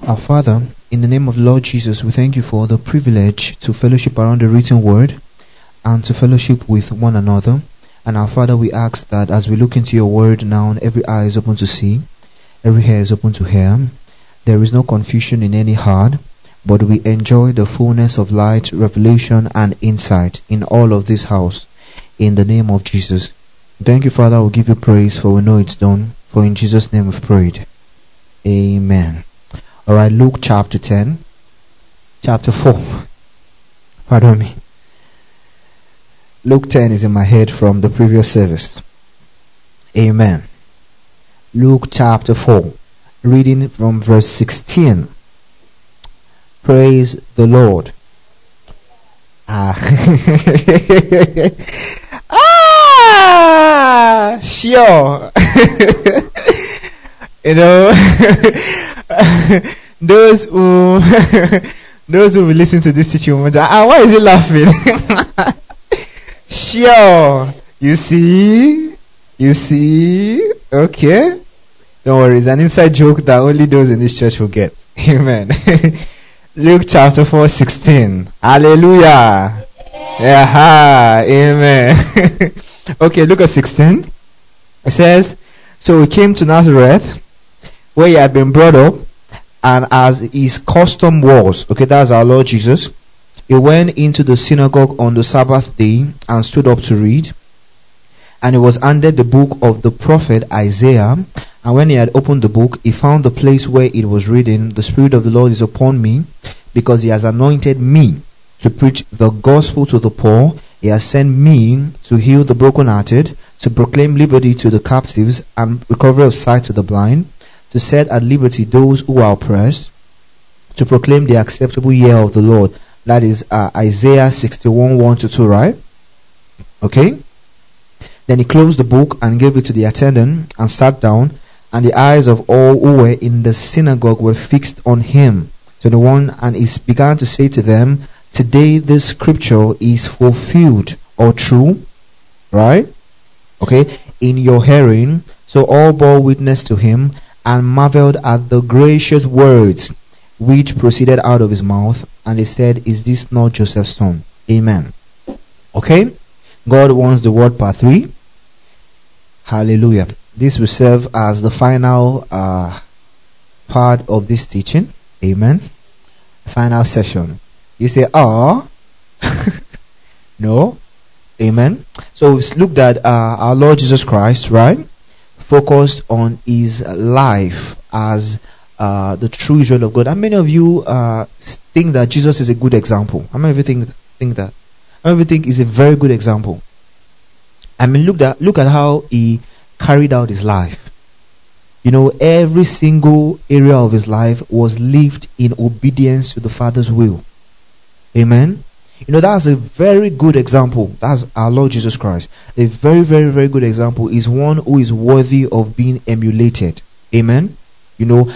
Our Father, in the name of the Lord Jesus, we thank you for the privilege to fellowship around the written word and to fellowship with one another. And our Father, we ask that as we look into your word now, every eye is open to see, every ear is open to hear. There is no confusion in any heart, but we enjoy the fullness of light, revelation, and insight in all of this house. In the name of Jesus. Thank you, Father. We'll give you praise, for we know it's done. For in Jesus' name we've prayed. Amen. Alright, Luke chapter 10. Chapter 4. Pardon me. Luke 10 is in my head from the previous service. Amen. Luke chapter 4. Reading from verse 16. Praise the Lord. Sure. You know, those who will listen to this teaching will wonder, why is he laughing? Sure. You see, okay. Don't worry, it's an inside joke that only those in this church will get. Amen. Luke chapter 4, 16. Hallelujah. Yeah, amen. Okay, look at 16. It says, so he came to Nazareth, where he had been brought up, and as his custom was, okay, that's our Lord Jesus, he went into the synagogue on the Sabbath day and stood up to read. And he was handed the book of the prophet Isaiah. And when he had opened the book, he found the place where it was written, the Spirit of the Lord is upon me, because he has anointed me to preach the gospel to the poor. He has sent me to heal the brokenhearted, to proclaim liberty to the captives, and recovery of sight to the blind, to set at liberty those who are oppressed, to proclaim the acceptable year of the Lord. That is Isaiah 61, 1-2, right? Okay? Then he closed the book and gave it to the attendant and sat down, and the eyes of all who were in the synagogue were fixed on him. 21, and he began to say to them, today this scripture is fulfilled, or true, right? Okay, in your hearing. So all bore witness to him and marveled at the gracious words which proceeded out of his mouth. And they said, is this not Joseph's son? Amen. Okay, God wants the word part 3. Hallelujah. This will serve as the final part of this teaching. Amen. Final session. You say, no. Amen. So we've looked at our Lord Jesus Christ, right? Focused on his life as the true Israel of God. How many of you think that Jesus is a good example? How many of you think that? How many of you think he's a very good example? I mean, look at how he carried out his life. You know, every single area of his life was lived in obedience to the Father's will. Amen. You know, that's a very good example. That's our Lord Jesus Christ. A very, very, very good example is one who is worthy of being emulated. Amen. You know,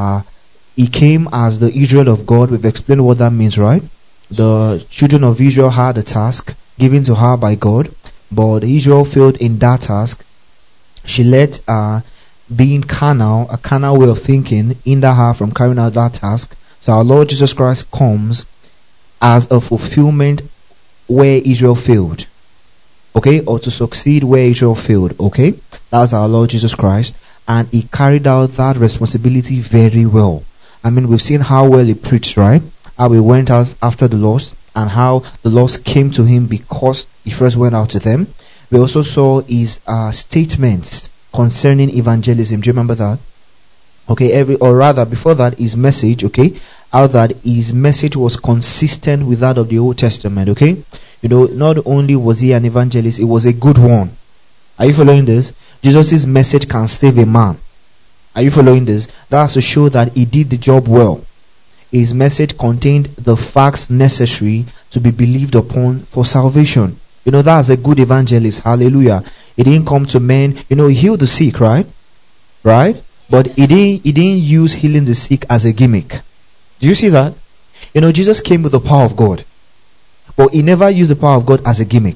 he came as the Israel of God. We've explained what that means, right? The children of Israel had a task given to her by God, but Israel failed in that task. She let being carnal, a carnal way of thinking, hinder her from carrying out that task. So our Lord Jesus Christ comes as a fulfillment where Israel failed. Okay? Or to succeed where Israel failed. Okay? That's our Lord Jesus Christ. And he carried out that responsibility very well. I mean, we've seen how well he preached, right? How he went out after the lost, and how the lost came to him because he first went out to them. We also saw his statements concerning evangelism. Do you remember that? Okay, before that, his message, okay, how that his message was consistent with that of the Old Testament, okay? You know, not only was he an evangelist, it was a good one. Are you following this? Jesus' message can save a man. Are you following this? That's to show that he did the job well. His message contained the facts necessary to be believed upon for salvation. You know, that's a good evangelist. Hallelujah. He didn't come to men, you know, he healed the sick, right? Right? But he didn't use healing the sick as a gimmick. Do you see that? You know, Jesus came with the power of God, but he never used the power of God as a gimmick.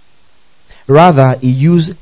Rather,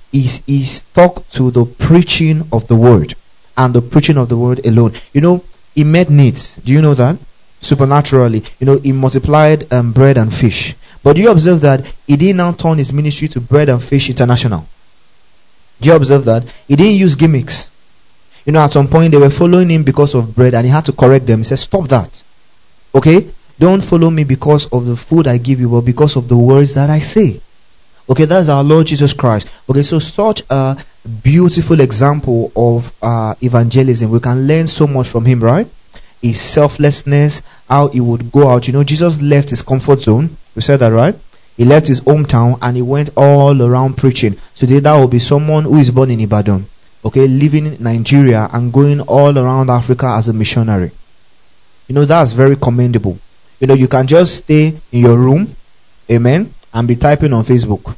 he stuck to the preaching of the word, and the preaching of the word alone. You know, he met needs. Do you know that? Supernaturally. He multiplied bread and fish. But do you observe that he didn't now turn his ministry to Bread and Fish International? Do you observe that? He didn't use gimmicks. At some point they were following him because of bread, and he had to correct them. He said, stop that. Okay? Don't follow me because of the food I give you, but because of the words that I say. Okay, that's our Lord Jesus Christ. Okay, so such a beautiful example of evangelism. We can learn so much from him, right? His selflessness, how he would go out. Jesus left his comfort zone. We said that, right? He left his hometown and he went all around preaching. So today that will be someone who is born in Ibadan, okay, living in Nigeria and going all around Africa as a missionary. That's very commendable. You can just stay in your room, amen, and be typing on Facebook.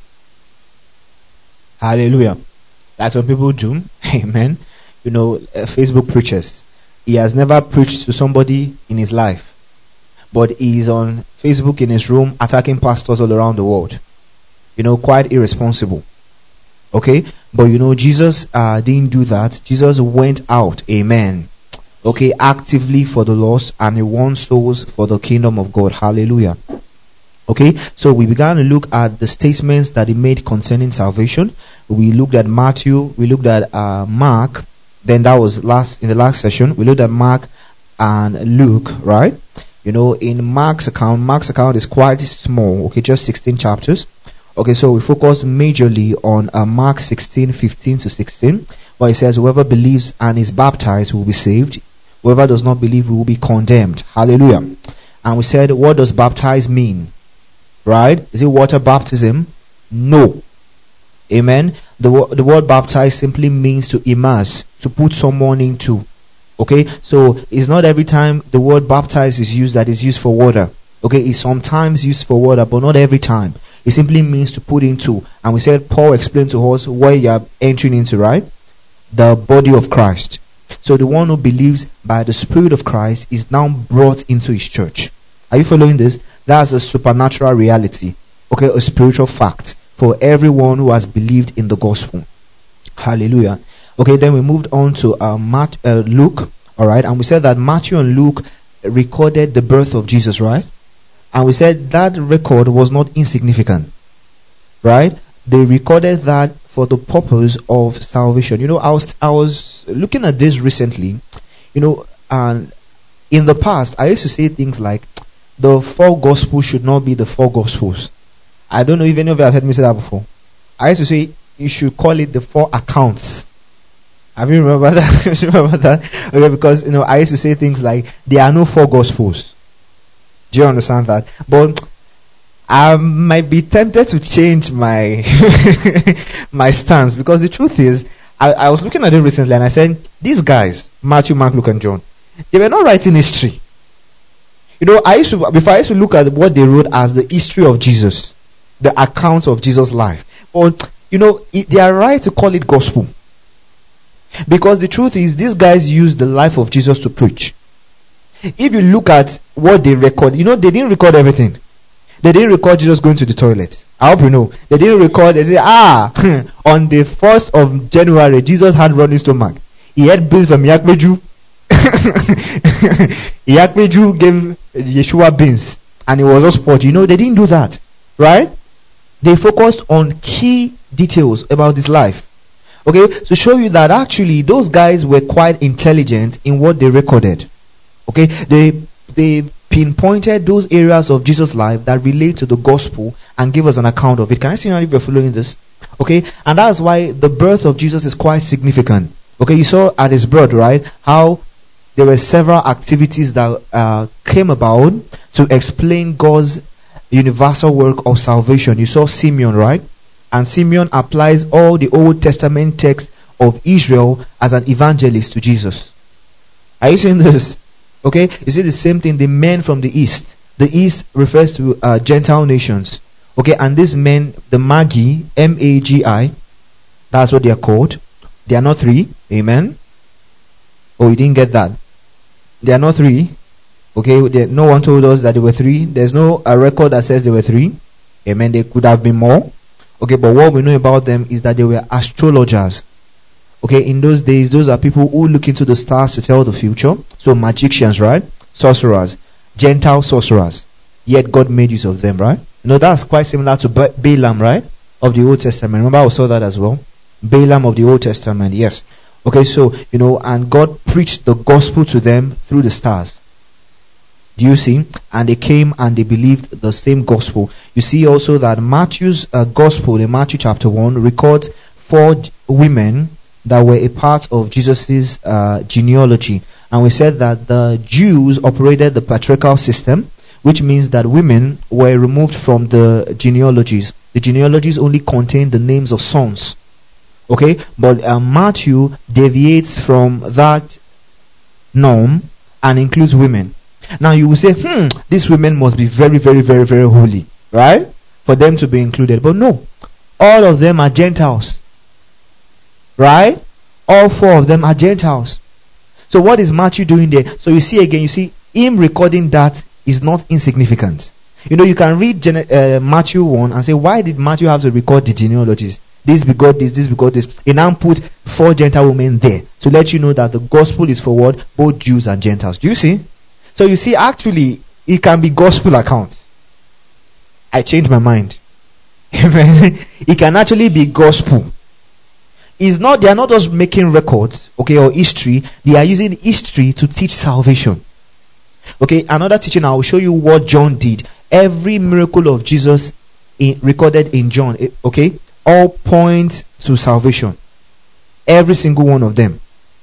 Hallelujah. Like some people do, amen. Facebook preachers. He has never preached to somebody in his life, but he is on Facebook in his room attacking pastors all around the world. Quite irresponsible. Okay, but Jesus didn't do that. Jesus went out, amen, okay, actively for the lost, and he won souls for the kingdom of God. Hallelujah. Okay, so we began to look at the statements that he made concerning salvation. We looked at Matthew, we looked at Mark, then that was in the last session. We looked at Mark and Luke, right? In Mark's account is quite small, okay, just 16 chapters. Okay, so we focus majorly on Mark 16:15 to 16, where it says, whoever believes and is baptized will be saved. Whoever does not believe will be condemned. Hallelujah. And we said, what does baptize mean? Right? Is it water baptism? No. Amen. The word baptize simply means to immerse, to put someone into. Okay, so it's not every time the word baptize is used that is used for water. Okay, it's sometimes used for water, but not every time. It simply means to put into. And we said Paul explained to us what you are entering into, right? The body of Christ. So the one who believes by the Spirit of Christ is now brought into his church. Are you following this? That's a supernatural reality. Okay, a spiritual fact for everyone who has believed in the gospel. Hallelujah. Okay, then we moved on to Luke. Alright, and we said that Matthew and Luke recorded the birth of Jesus, right? And we said that record was not insignificant. Right? They recorded that for the purpose of salvation. I was looking at this recently, and in the past I used to say things like the four gospels should not be the four gospels. I don't know if any of you have heard me say that before. I used to say you should call it the four accounts. Have you remember that? Remember that? Okay, because I used to say things like there are no four gospels. Do you understand that? But I might be tempted to change my my stance, because the truth is, I was looking at it recently and I said, these guys, Matthew, Mark, Luke, and John, they were not writing history. Before I used to look at what they wrote as the history of Jesus, the accounts of Jesus' life. But they are right to call it gospel, because the truth is, these guys used the life of Jesus to preach. If you look at what they record, they didn't record everything. They didn't record Jesus going to the toilet. I hope you know. They didn't record, they say, on the 1st of January, Jesus had running stomach. He had beans from Yakmeju. Yakmeju gave Yeshua beans, and it was all sport. They didn't do that. Right? They focused on key details about his life. Okay, to show you that actually those guys were quite intelligent in what they recorded. Okay, they pinpointed those areas of Jesus' life that relate to the gospel and give us an account of it. Can I see now if you're following this? Okay, and that's why the birth of Jesus is quite significant. Okay, you saw at his birth, right, how there were several activities that came about to explain God's universal work of salvation. You saw Simeon, right? And Simeon applies all the Old Testament texts of Israel as an evangelist to Jesus. Are you seeing this? Okay, you see the same thing, the men from the east. The east refers to Gentile nations. Okay, and these men, the Magi, M-A-G-I, that's what they are called. They are not three. Amen. Oh, you didn't get that. They are not three. Okay, no one told us that there were three. There's no record that says there were three. Amen. There could have been more. Okay, but what we know about them is that they were astrologers. Okay, in those days, those are people who look into the stars to tell the future. So magicians, right? Sorcerers, Gentile sorcerers. Yet God made use of them, right? That's quite similar to Balaam, right? Of the Old Testament. Remember, I saw that as well. Balaam of the Old Testament, yes. Okay, so, and God preached the gospel to them through the stars. Do you see? And they came and they believed the same gospel. You see also that Matthew's gospel in Matthew chapter 1 records 4 women that were a part of Jesus' genealogy. And we said that the Jews operated the patriarchal system, which means that women were removed from the genealogies. The genealogies only contain the names of sons. Okay? But Matthew deviates from that norm and includes women. Now you will say, these women must be very, very, very, very holy, right? For them to be included. But no, all of them are Gentiles, right? All 4 of them are Gentiles. So what is Matthew doing there? So you see him recording that is not insignificant. You can read Matthew 1 and say, why did Matthew have to record the genealogies? This begot this, this begot this. He now put 4 Gentile women there to let you know that the gospel is for what? Both Jews and Gentiles. Do you see? So you see, actually, it can be gospel accounts. I changed my mind. It can actually be gospel. They are not just making records, okay, or history. They are using history to teach salvation. Okay, another teaching, I will show you what John did. Every miracle of Jesus recorded in John, okay, all point to salvation. Every single one of them.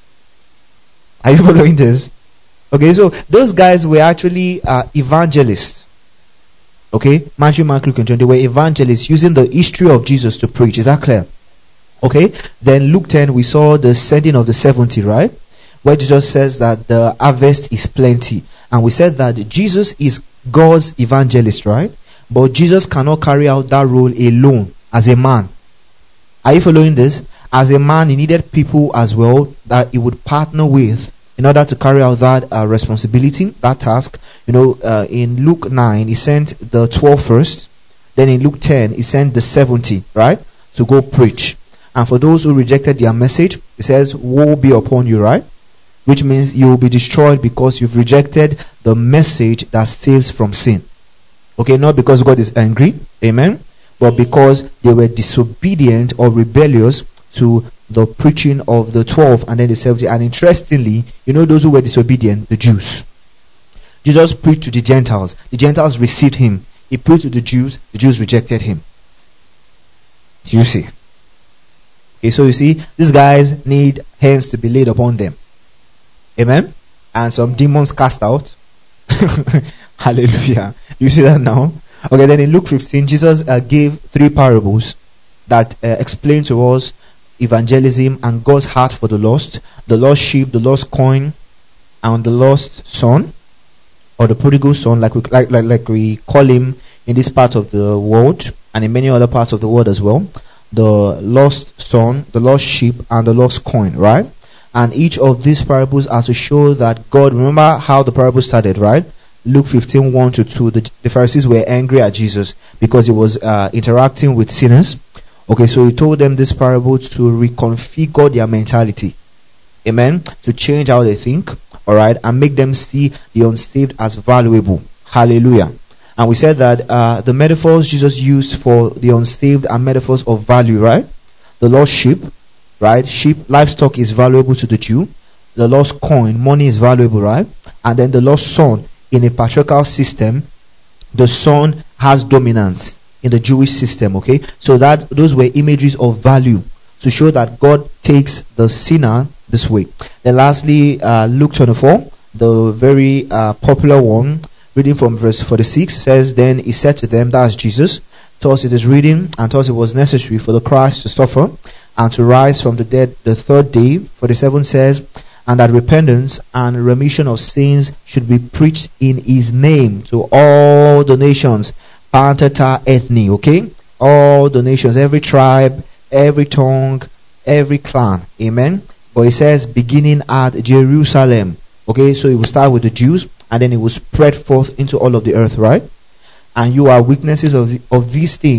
Are you following this? Okay, so those guys were actually evangelists. Okay, Matthew, Mark, Luke, and John, they were evangelists using the history of Jesus to preach. Is that clear? Okay, then Luke 10, we saw the sending of the 70, right? Where Jesus says that the harvest is plenty. And we said that Jesus is God's evangelist, right? But Jesus cannot carry out that role alone as a man. Are you following this? As a man, he needed people as well that he would partner with in order to carry out that responsibility, that task. In Luke 9, he sent the 12 first. Then in Luke 10, he sent the 70, right? To go preach. And for those who rejected their message, he says, woe be upon you, right? Which means you will be destroyed because you've rejected the message that saves from sin. Okay, not because God is angry, amen, but because they were disobedient or rebellious to the preaching of the 12 and then the 70. And interestingly, those who were disobedient, the Jews. Jesus preached to the Gentiles. The Gentiles received him. He preached to the Jews rejected him. Do you see? Okay, so you see, these guys need hands to be laid upon them. Amen? And some demons cast out. Hallelujah. You see that now? Okay, then in Luke 15, Jesus gave 3 parables that explain to us evangelism and God's heart for the lost sheep, the lost coin, and the lost son, or the prodigal son, like we call him in this part of the world, and in many other parts of the world as well. The lost son, the lost sheep, and the lost coin, right? And each of these parables are to show that God, remember how the parable started, right? Luke 15, 1 to 2, the Pharisees were angry at Jesus because he was interacting with sinners. Okay, so he told them this parable to reconfigure their mentality. Amen? To change how they think, alright, and make them see the unsaved as valuable. Hallelujah. And we said that the metaphors Jesus used for the unsaved are metaphors of value, right? The lost sheep, right? Sheep, livestock is valuable to the Jew. The lost coin, money is valuable, right? And then the lost son, in a patriarchal system, the son has dominance in the Jewish system, okay? So that those were images of value to show that God takes the sinner this way. Then lastly, Luke 24, the very popular one, reading from verse 46, says, Then he said to them, that's Jesus, thus it is written, and thus it was necessary for the Christ to suffer and to rise from the dead the 3rd day. 47 says, and that repentance and remission of sins should be preached in his name to all the nations, Pantata ethne, okay? All the nations, every tribe, every tongue, every clan, amen? But it says beginning at Jerusalem, okay? So it will start with the Jews and then it will spread forth into all of the earth, right? And you are witnesses of these things.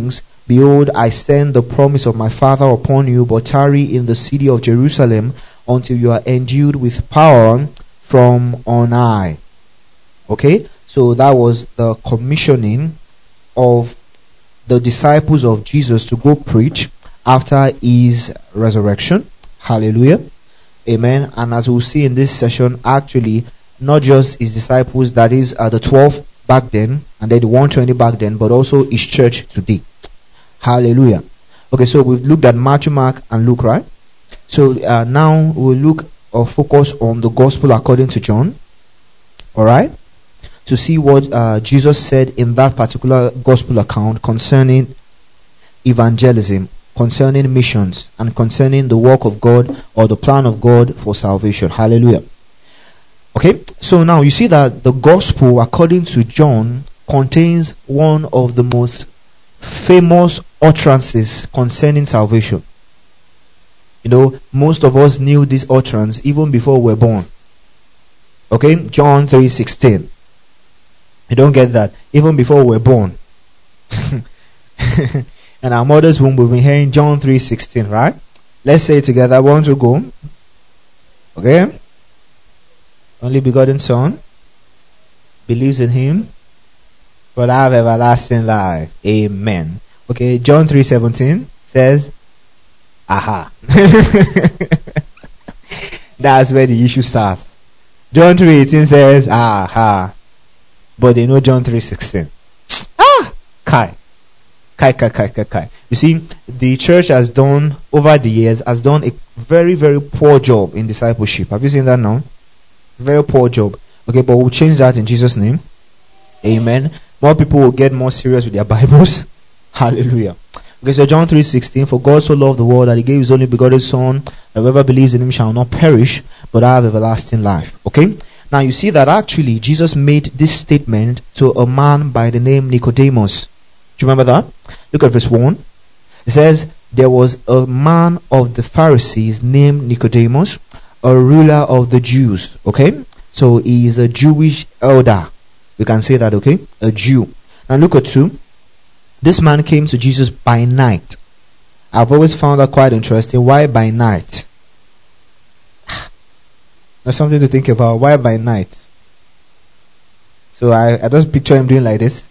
Behold, I send the promise of my Father upon you, but tarry in the city of Jerusalem until you are endued with power from on high. Okay, so that was the commissioning of the disciples of Jesus to go preach after his resurrection. Hallelujah. Amen. And as we'll see in this session, actually, not just his disciples, that is the 12 back then, and then the 120 back then, but also his church today. Hallelujah. Okay, so we've looked at Matthew, Mark, and Luke, right? So now we'll look or focus on the gospel according to John. Alright? To see what Jesus said in that particular gospel account concerning evangelism, concerning missions, and concerning the work of God or the plan of God for salvation. Hallelujah. Okay, so now you see that the gospel according to John contains one of the most famous utterances concerning salvation. You know, most of us knew this utterance even before we were born. Okay, John 3:16. You don't get that. Even before we were born. In our mother's womb, we've been hearing John 3:16, right? Let's say it together. 1, 2, go. Okay? Only begotten Son, believes in him, but I have everlasting life. Amen. Okay, John 3:17 says, aha. That's where the issue starts. John 3:18 says, aha. But they know John 3:16. Kai. You see, the church has done, over the years, has done a very, very poor job in discipleship. Have you seen that now? Very poor job. Okay, but we'll change that in Jesus' name. Amen. More people will get more serious with their Bibles. Hallelujah. Okay, so John 3:16, for God so loved the world that he gave his only begotten Son, that whoever believes in him shall not perish, but have everlasting life. Okay? Now you see that actually Jesus made this statement to a man by the name Nicodemus. Do you remember that? Look at verse 1. It says, there was a man of the Pharisees named Nicodemus, a ruler of the Jews. Okay? So he is a Jewish elder. We can say that, okay? A Jew. Now look at 2. This man came to Jesus by night. I've always found that quite interesting. Why by night? There's something to think about. Why by night? So I just picture him doing like this.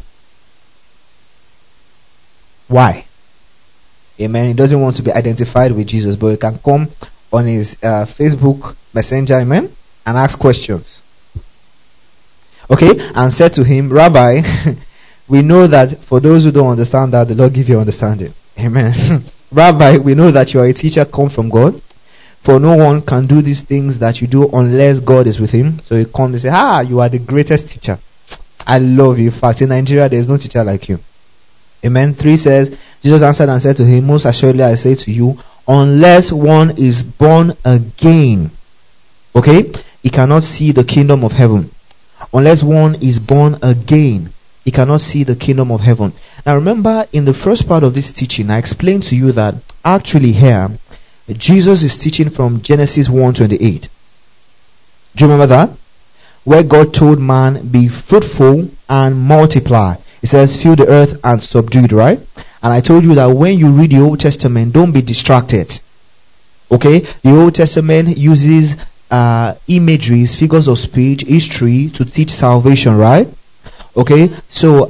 Why? Amen. He doesn't want to be identified with Jesus, but he can come on his Facebook Messenger, amen, and ask questions. Okay, and said to him, Rabbi, we know that for those who don't understand that, the Lord give you understanding. Amen. Rabbi, we know that you are a teacher come from God, for no one can do these things that you do unless God is with him. So he comes and says, you are the greatest teacher. I love you. In fact, in Nigeria, there is no teacher like you. Amen. 3 says, Jesus answered and said to him, most assuredly I say to you, unless one is born again, okay, he cannot see the kingdom of heaven. Unless one is born again, he cannot see the kingdom of heaven. Now remember, in the first part of this teaching, I explained to you that actually here, Jesus is teaching from Genesis 1:28. Do you remember that? Where God told man, be fruitful and multiply. It says, fill the earth and subdue it, right? And I told you that when you read the Old Testament, don't be distracted. Okay? The Old Testament uses imageries, figures of speech, history to teach salvation, right? Okay? So,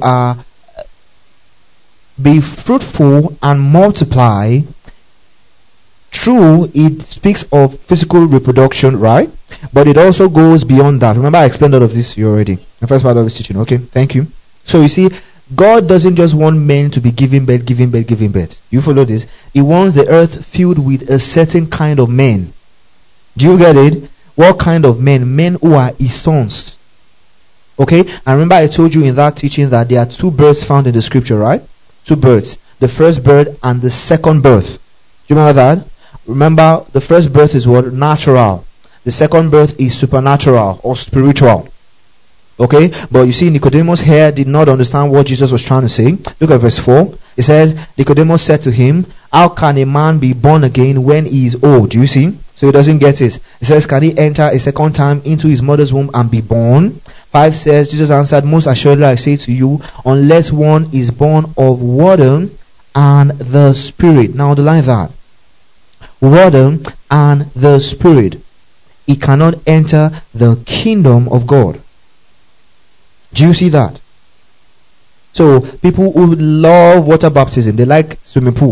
be fruitful and multiply. True, it speaks of physical reproduction, right? But it also goes beyond that. Remember, I explained all of this to you already. The first part of this teaching. Okay? Thank you. So you see, God doesn't just want men to be giving birth. You follow this? He wants the earth filled with a certain kind of men. Do you get it? What kind of men? Men who are his sons. Okay? And remember I told you in that teaching that there are 2 births found in the scripture, right? 2 births. The first birth and the second birth. Do you remember that? Remember, the first birth is what? Natural. The second birth is supernatural or spiritual. Okay, but you see, Nicodemus here did not understand what Jesus was trying to say. Look at verse 4. It says, Nicodemus said to him, how can a man be born again when he is old? Do you see? So he doesn't get it. It says, can he enter a second time into his mother's womb and be born? 5 says, Jesus answered, most assuredly I say to you, unless one is born of water and the Spirit. Now underline that. Water and the Spirit. It cannot enter the kingdom of God. Do you see that? So people who love water baptism, they like swimming pool.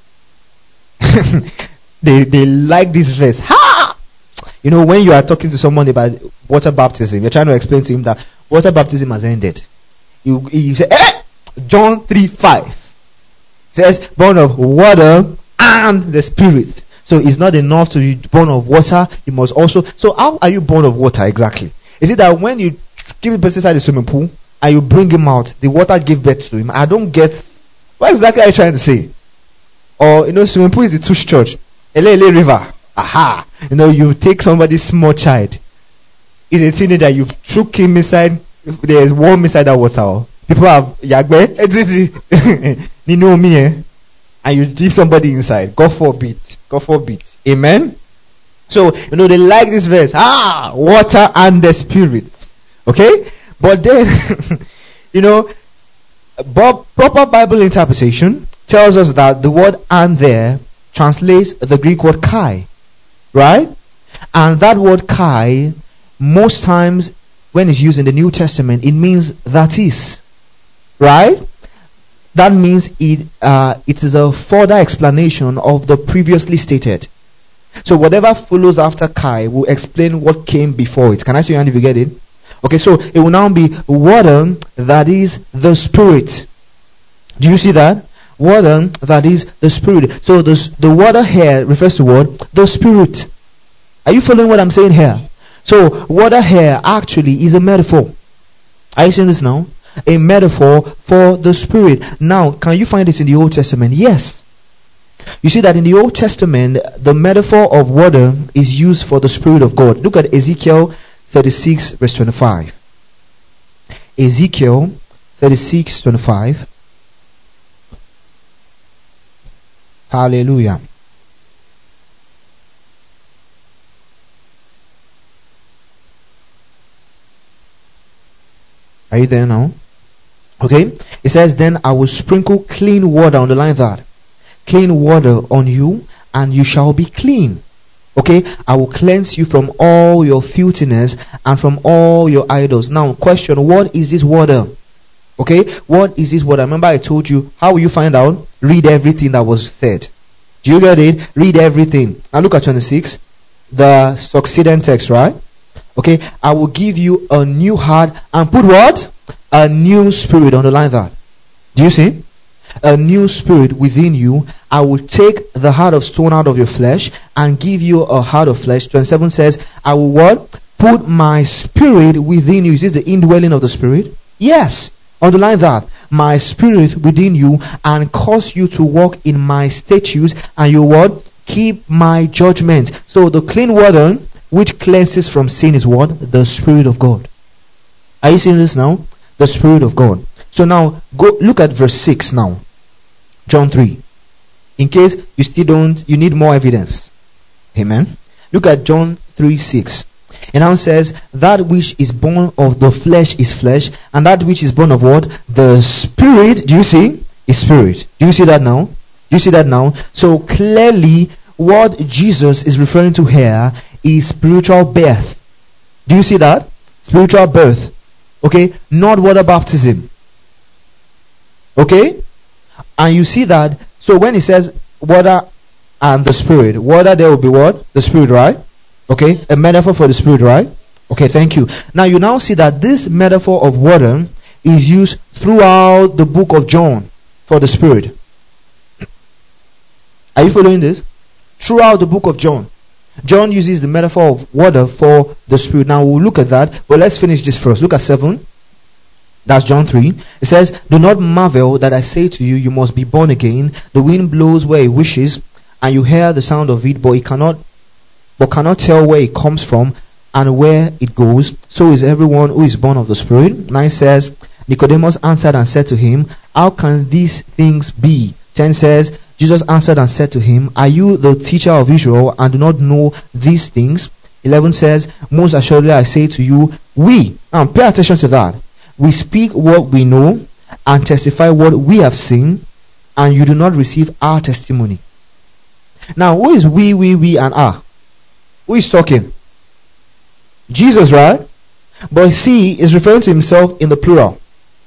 they like this verse. Ha! You know, when you are talking to someone about water baptism, you're trying to explain to him that water baptism has ended. You say, John 3:5 says, born of water and the Spirit. So it's not enough to be born of water. You must also. So how are you born of water exactly? Is it that when you give a person inside the swimming pool and you bring him out, the water give birth to him? I don't get. What exactly are you trying to say? Or, swimming pool is the Tush Church. Ele River. Aha. You take somebody's small child. He's a teenager. You took him inside. There is warm inside that water. People have Yagbe. And you leave somebody inside. God forbid. God forbid. Amen. So, they like this verse. Water and the Spirit. Okay? But then, proper Bible interpretation tells us that the word "and" there translates the Greek word "kai," right? And that word "kai," most times when it's used in the New Testament, it means "that is," right? That means it is a further explanation of the previously stated. So whatever follows after "kai" will explain what came before it. Can I see your hand if you get it? Okay, so it will now be water that is the Spirit. Do you see that? Water that is the Spirit. So the water here refers to what? The Spirit. Are you following what I'm saying here? So water here actually is a metaphor. Are you seeing this now? A metaphor for the Spirit. Now, can you find it in the Old Testament? Yes. You see that in the Old Testament, the metaphor of water is used for the Spirit of God. Look at Ezekiel 36 verse 25. Ezekiel 36:25. Hallelujah. Are you there now? Okay. It says, then I will sprinkle clean water, underline that. Clean water on you, and you shall be clean. Okay. I will cleanse you from all your filthiness and from all your idols. Now, question, what is this water? Okay. What is this water? Remember I told you, how will you find out? Read everything that was said. Do you get it? Read everything. Now look at 26. The succeeding text, right? Okay. I will give you a new heart and put what? A new spirit. Underline that. Do you see? A new spirit within you. I will take the heart of stone out of your flesh and give you a heart of flesh. 27 says, I will what? Put my spirit within you. Is this the indwelling of the Spirit? Yes. Underline that. My spirit within you, and cause you to walk in my statutes, and you what? Keep my judgment. So the clean water which cleanses from sin is what? The Spirit of God. Are you seeing this now? The Spirit of God. So now go look at verse 6 now. John 3. In case you still don't, you need more evidence. Amen. Look at John 3:6. It now says, that which is born of the flesh is flesh, and that which is born of what? The Spirit, do you see? Is spirit. Do you see that now? Do you see that now? So clearly, what Jesus is referring to here is spiritual birth. Do you see that? Spiritual birth. Okay? Not water baptism. Okay? And you see that, so when it says water and the Spirit, water there will be what? The Spirit, right? Okay, a metaphor for the Spirit, right? Okay, thank you. Now you now see that this metaphor of water is used throughout the book of John for the Spirit. Are you following this? Throughout the book of John, John uses the metaphor of water for the Spirit. Now we'll look at that, but let's finish this first. Look at 7. That's John 3. It says, do not marvel that I say to you, you must be born again. The wind blows where it wishes, and you hear the sound of it, but cannot tell where it comes from and where it goes. So is everyone who is born of the Spirit. 9 says, Nicodemus answered and said to him, how can these things be? 10 says, Jesus answered and said to him, are you the teacher of Israel and do not know these things? 11 says, most assuredly I say to you, pay attention to that. We speak what we know and testify what we have seen, and you do not receive our testimony. Now, who is we, and our? Who is talking? Jesus, right? But he is referring to himself in the plural.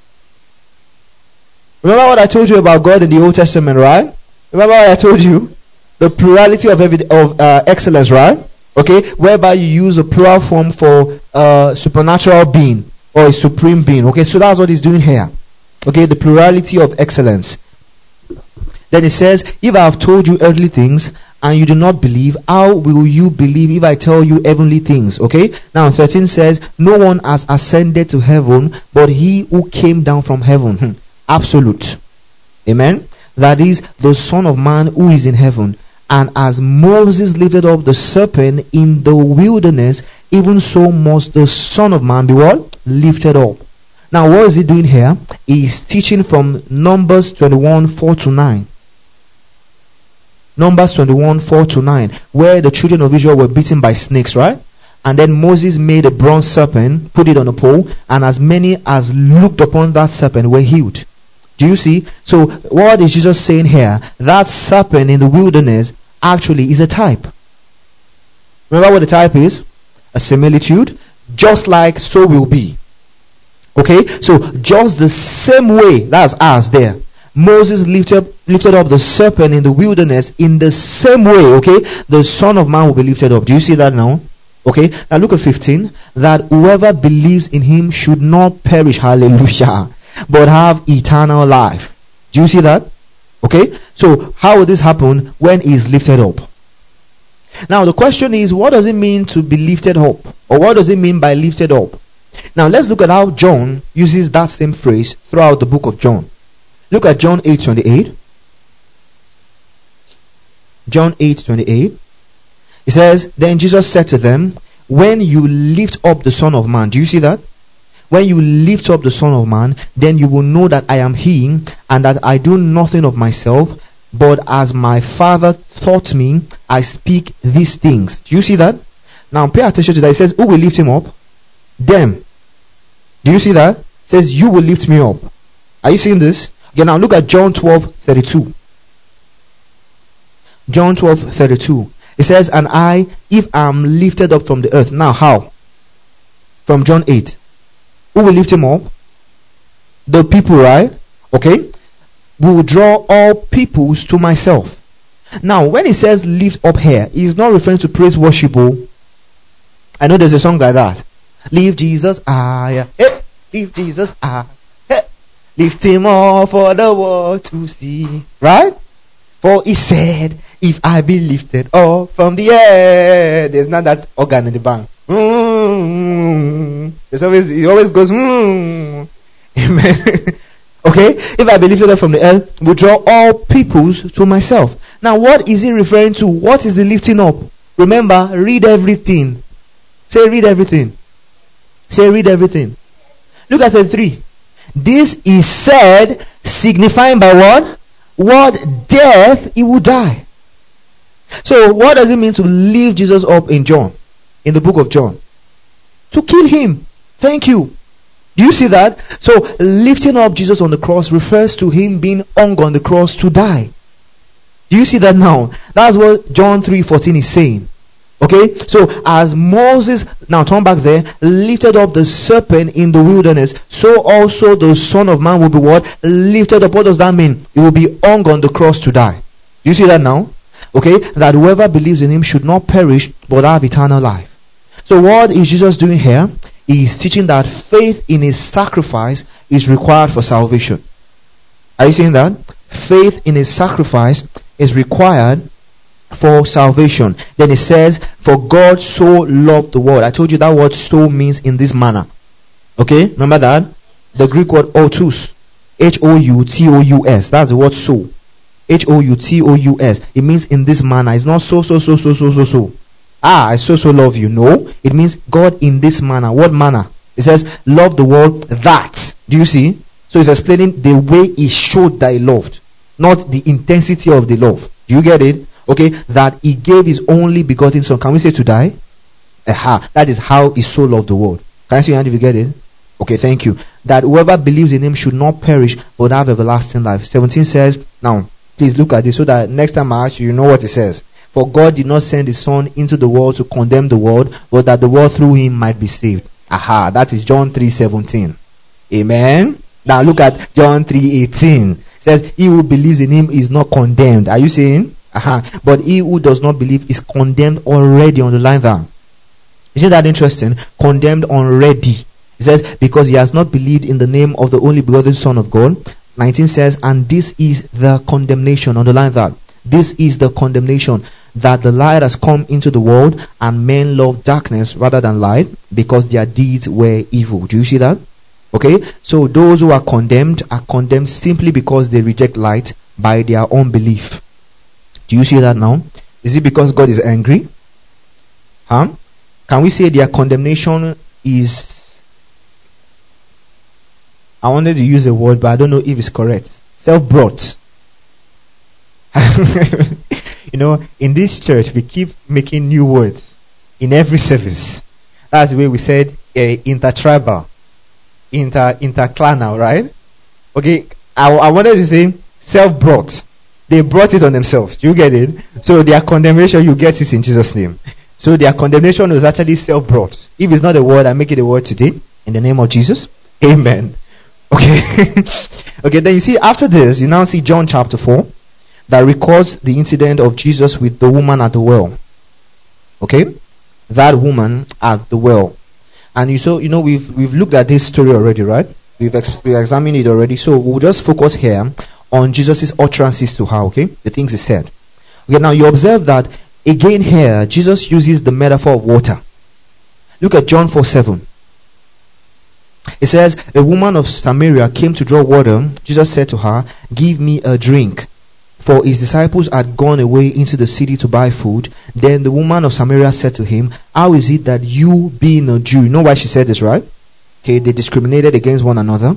Remember what I told you about God in the Old Testament, right? Remember what I told you? The plurality of excellence, right? Okay, whereby you use a plural form for a supernatural being or a supreme being. Okay, so that's what he's doing here. Okay, the plurality of excellence. Then it says, if I have told you earthly things and you do not believe, how will you believe if I tell you heavenly things? Okay, now 13 says, no one has ascended to heaven but he who came down from heaven. Absolute. Amen. That is the Son of Man who is in heaven. And as Moses lifted up the serpent in the wilderness, even so must the Son of Man be what? Lifted up. Now what is he doing here? He is teaching from Numbers 21, 4 to 9. Numbers 21, 4 to 9. Where the children of Israel were beaten by snakes, right? And then Moses made a bronze serpent, put it on a pole, and as many as looked upon that serpent were healed. Do you see? So what is Jesus saying here? That serpent in the wilderness actually is a type. Remember what the type is? A similitude. Just like so will be. Okay? So just the same way, that's us there. Moses lifted up the serpent in the wilderness, in the same way, okay, the Son of Man will be lifted up. Do you see that now? Okay? Now look at 15. That whoever believes in him should not perish. Hallelujah. But have eternal life. Do you see that? Okay, so how will this happen when he is lifted up? Now the question is, what does it mean to be lifted up? Or what does it mean by lifted up? Now let's look at how John uses that same phrase throughout the book of John. Look at John 8:28. John 8:28. It says, then Jesus said to them, when you lift up the Son of Man. Do you see that? When you lift up the Son of Man, then you will know that I am he, and that I do nothing of myself, but as my Father taught me, I speak these things. Do you see that? Now pay attention to that. It says, who will lift him up? Them. Do you see that? It says, you will lift me up. Are you seeing this? Okay, now look at John 12:32. John 12:32. It says, and I, if I am lifted up from the earth. Now how? From John 8. Who will lift him up? The people, right? Okay. Will draw all peoples to myself. Now, when he says lift up here, he's not referring to praise worship. I know there's a song like that. Lift Jesus higher. Hey, lift Jesus higher. Hey, lift him up for the world to see. Right? For he said, if I be lifted up from the air. There's not that organ in the bank. It always goes Amen. Okay, if I be lifted up from the earth, will draw all peoples to myself. Now what is he referring to? What is the lifting up? Remember, read everything. Say read everything. Say read everything. Look at 33. This is said, signifying by what? What death he will die. So what does it mean to lift Jesus up in John? In the book of John? To kill him. Thank you. Do you see that? So lifting up Jesus on the cross refers to him being hung on the cross to die. Do you see that now? That's what John 3:14 is saying. Okay, so as Moses, now turn back there, lifted up the serpent in the wilderness, so also the Son of Man will be what? Lifted up. What does that mean? He will be hung on the cross to die. Do you see that now? Okay, that whoever believes in him should not perish but have eternal life. So what is Jesus doing here? He is teaching that faith in his sacrifice is required for salvation. Are you seeing that? Faith in his sacrifice is required for salvation. Then it says, for God so loved the world. I told you that word so means in this manner. Okay, remember that? The Greek word autos. H-O-U-T-O-U-S. That's the word so. H-O-U-T-O-U-S. It means in this manner. It's not so. I so love you. No, it means God in this manner. What manner? It says, love the world that. Do you see? So it's explaining the way he showed that he loved, not the intensity of the love. Do you get it? Okay, that he gave his only begotten son. Can we say to die? That is how he so loved the world. Can I see your hand if you get it? Okay, thank you. that whoever believes in him should not perish but have everlasting life. 17 says, now please look at this so that next time I ask you, you know what it says. For God did not send his son into the world to condemn the world, but that the world through him might be saved. Aha, that is John 3:17. Amen. Now look at John 3:18. It says, he who believes in him is not condemned. Are you saying? Aha. But he who does not believe is condemned already. Underline that. Isn't that interesting? Condemned already. It says, because he has not believed in the name of the only begotten Son of God. 19 says, and this is the condemnation. Underline that. This is the condemnation, that the light has come into the world, and men love darkness rather than light, because their deeds were evil. Do you see that? Okay, so those who are condemned simply because they reject light by their own belief. Do you see that now? Is it because God is angry? Can we say their condemnation is, I wanted to use a word but I don't know if it's correct, self-brought? You know, in this church we keep making new words in every service. That's the way we said intertribal, interclanal, right? Okay, I wanted to say self-brought. They brought it on themselves. Do you get it? So their condemnation, you get it in Jesus' name. So their condemnation was actually self-brought. If it's not a word, I make it a word today in the name of Jesus. Amen. Okay. Okay, then you see after this, you now see John chapter 4 that records the incident of Jesus with the woman at the well. Okay? That woman at the well. And we've looked at this story already, right? We've examined it already. So we'll just focus here on Jesus' utterances to her, okay? The things he said. Okay, now you observe that again here, Jesus uses the metaphor of water. Look at John 4:7. It says, a woman of Samaria came to draw water. Jesus said to her, give me a drink. For his disciples had gone away into the city to buy food. Then the woman of Samaria said to him, how is it that you, being a Jew, you know why she said this, right? Okay, they discriminated against one another.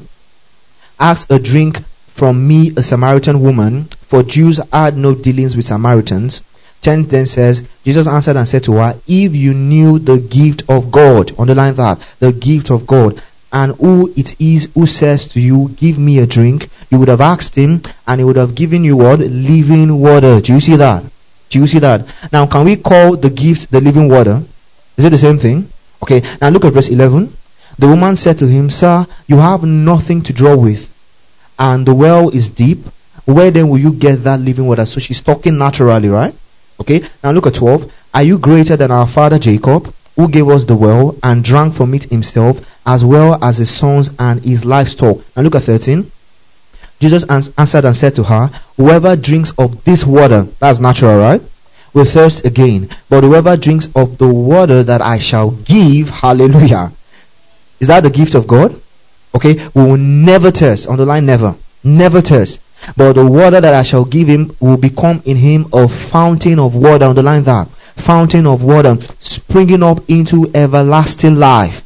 Ask a drink from me, a Samaritan woman, for Jews had no dealings with Samaritans. 10 then says, Jesus answered and said to her, if you knew the gift of God, underline that, the gift of God, and who it is who says to you, give me a drink, you would have asked him, and he would have given you what? Living water. Do you see that? Do you see that? Now, can we call the gift the living water? Is it the same thing? Okay, now look at verse 11. The woman said to him, sir, you have nothing to draw with, and the well is deep. Where then will you get that living water? So she's talking naturally, right? Okay, now look at 12. Are you greater than our father Jacob, who gave us the well and drank from it himself, as well as his sons and his livestock? Now look at 13. Jesus answered and said to her, whoever drinks of this water, that's natural, right, will thirst again. But whoever drinks of the water that I shall give, hallelujah. Is that the gift of God? Okay, we will never thirst. Underline never. Never thirst. But the water that I shall give him will become in him a fountain of water. Underline that. Fountain of water springing up into everlasting life.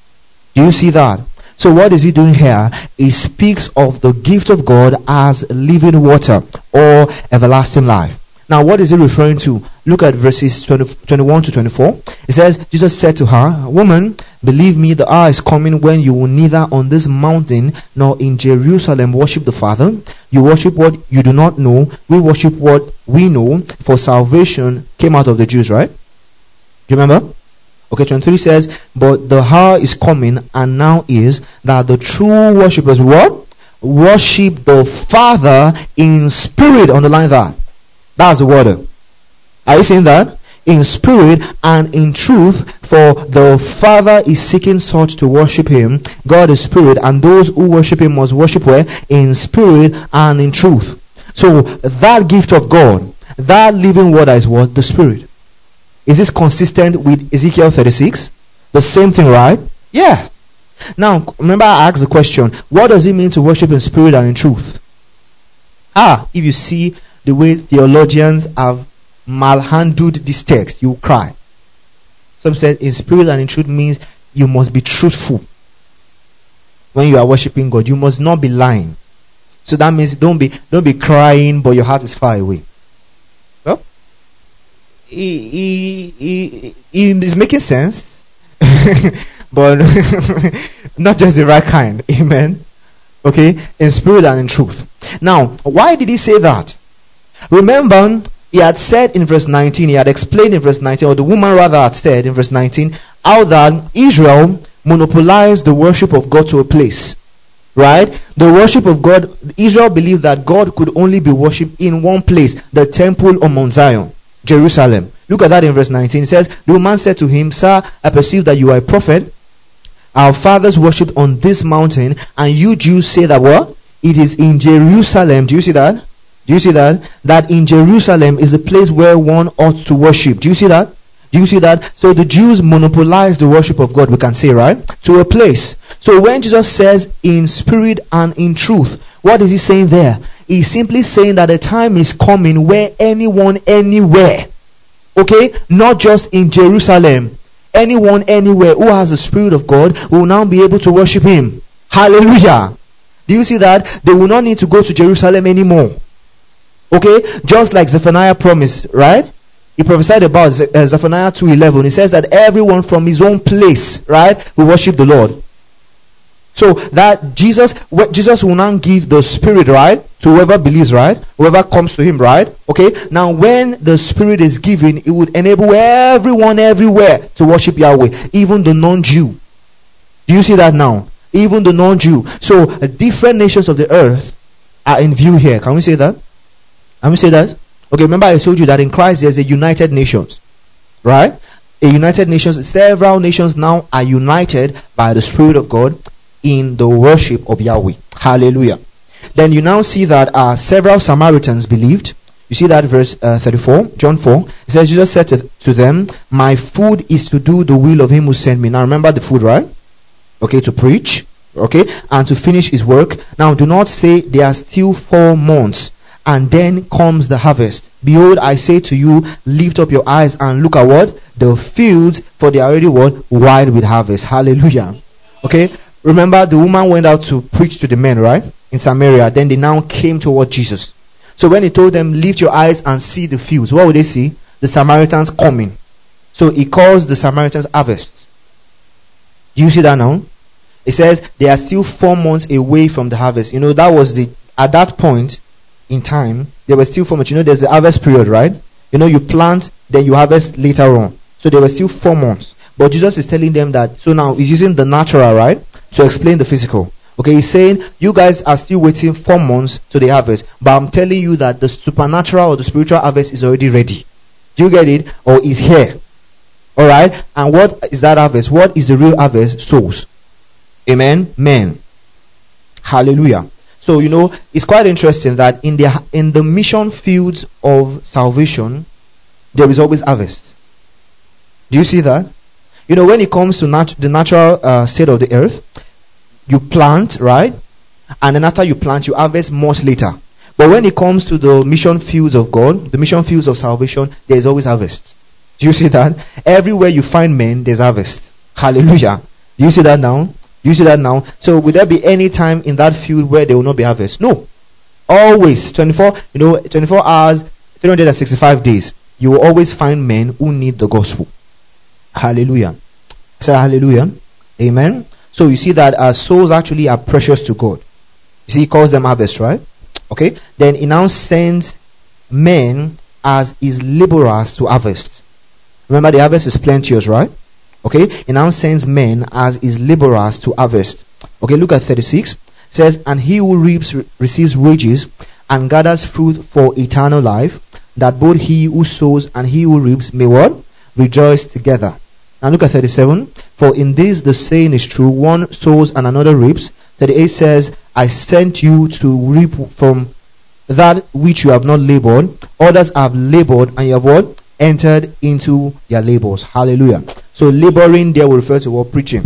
Do you see that? So what is he doing here? He speaks of the gift of God as living water or everlasting life. Now what is he referring to? Look at verses 21 to 24. It says, Jesus said to her, woman, believe me, the hour is coming when you will neither on this mountain nor in Jerusalem worship the Father. You worship what you do not know. We worship what we know, for salvation came out of the Jews, right? Do you remember? Okay, 23 says, but the hour is coming, and now is, that the true worshippers what? Worship the Father in spirit. Underline that. That's the word. Are you saying that? In spirit and in truth, for the Father is seeking such to worship him. God is spirit, and those who worship him must worship where? In spirit and in truth. So that gift of God, that living water is what? The spirit. Is this consistent with Ezekiel 36? The same thing, right? Yeah. Now, remember I asked the question, what does it mean to worship in spirit and in truth? If you see the way theologians have malhandled this text, you will cry. Some said in spirit and in truth means you must be truthful when you are worshiping God. You must not be lying. So that means don't be crying but your heart is far away. Well, he is making sense. But Not just the right kind. Amen. Okay, in spirit and in truth. Now, why did he say that? Remember, he had said in verse 19, he had explained in verse 19, or the woman rather had said in verse 19, how that Israel monopolized the worship of God to a place. Right? The worship of God, Israel believed that God could only be worshipped in one place, the temple on Mount Zion, Jerusalem. Look at that in verse 19. It says, the woman said to him, Sir, I perceive that you are a prophet. Our fathers worshipped on this mountain, and you Jews say that what? It is in Jerusalem. Do you see that? Do you see that? That in Jerusalem is the place where one ought to worship. Do you see that? Do you see that? So the Jews monopolized the worship of God, we can say, right? To a place. So when Jesus says in spirit and in truth, what is he saying there? He's simply saying that a time is coming where anyone, anywhere, okay, not just in Jerusalem, anyone, anywhere who has the Spirit of God will now be able to worship him. Hallelujah. Do you see that? They will not need to go to Jerusalem anymore. Okay? Just like Zephaniah promised, right? He prophesied about Zephaniah 2:11. He says that everyone from his own place, right, will worship the Lord. So that Jesus will now give the Spirit, right, to whoever believes, right, whoever comes to him, right. Okay, now when the Spirit is given, it would enable everyone everywhere to worship Yahweh, even the non-Jew. Do you see that now? Even the non-Jew. So different nations of the earth are in view here. Can we say that? Can we say that? Okay, remember I told you that in Christ there's a united nations, right? A united nations. Several nations now are united by the Spirit of God in the worship of Yahweh. Hallelujah. Then you now see that several Samaritans believed. You see that verse 34, John 4. It says, Jesus said to them, my food is to do the will of him who sent me. Now remember the food, right? Okay, to preach, okay, and to finish his work. Now do not say there are still 4 months, and then comes the harvest. Behold, I say to you, lift up your eyes and look at what? The fields, for they are already what? Wide with harvest. Hallelujah. Okay, remember the woman went out to preach to the men, right? In Samaria. Then they now came toward Jesus. So when he told them, lift your eyes and see the fields, what would they see? The Samaritans coming. So he calls the Samaritans harvest. Do you see that now? It says they are still 4 months away from the harvest. You know, that was at that point in time, they were still 4 months. You know, there's the harvest period, right? You know, you plant, then you harvest later on. So they were still 4 months. But Jesus is telling them that, so now he's using the natural, right, to explain the physical. Okay, he's saying, you guys are still waiting 4 months to the harvest. But I'm telling you that the supernatural or the spiritual harvest is already ready. Do you get it? Or is here. Alright? And what is that harvest? What is the real harvest? Souls. Amen? Men. Hallelujah. So, you know, it's quite interesting that in the mission fields of salvation, there is always harvest. Do you see that? You know, when it comes to the natural state of the earth, you plant, right? And then after you plant, you harvest much later. But when it comes to the mission fields of God, the mission fields of salvation, there is always harvest. Do you see that? Everywhere you find men, there's harvest. Hallelujah. Do you see that now? Do you see that now? So will there be any time in that field where there will not be harvest? No. Always 24 hours, 365 days. You will always find men who need the gospel. Hallelujah. Say hallelujah. Amen. So you see that our souls actually are precious to God. You see, he calls them harvest, right? Okay. Then he now sends men as his laborers to harvest. Remember, the harvest is plenteous, right? Okay, he now sends men as his laborers to harvest. Okay, look at 36. It says, and he who reaps receives wages and gathers fruit for eternal life, that both he who sows and he who reaps may what? Rejoice together. Now look at 37. For in this the saying is true, one sows and another reaps. 38 says, I sent you to reap from that which you have not labored. Others have labored, and you have what? Entered into their labors. Hallelujah. So laboring there will refer to what? Preaching.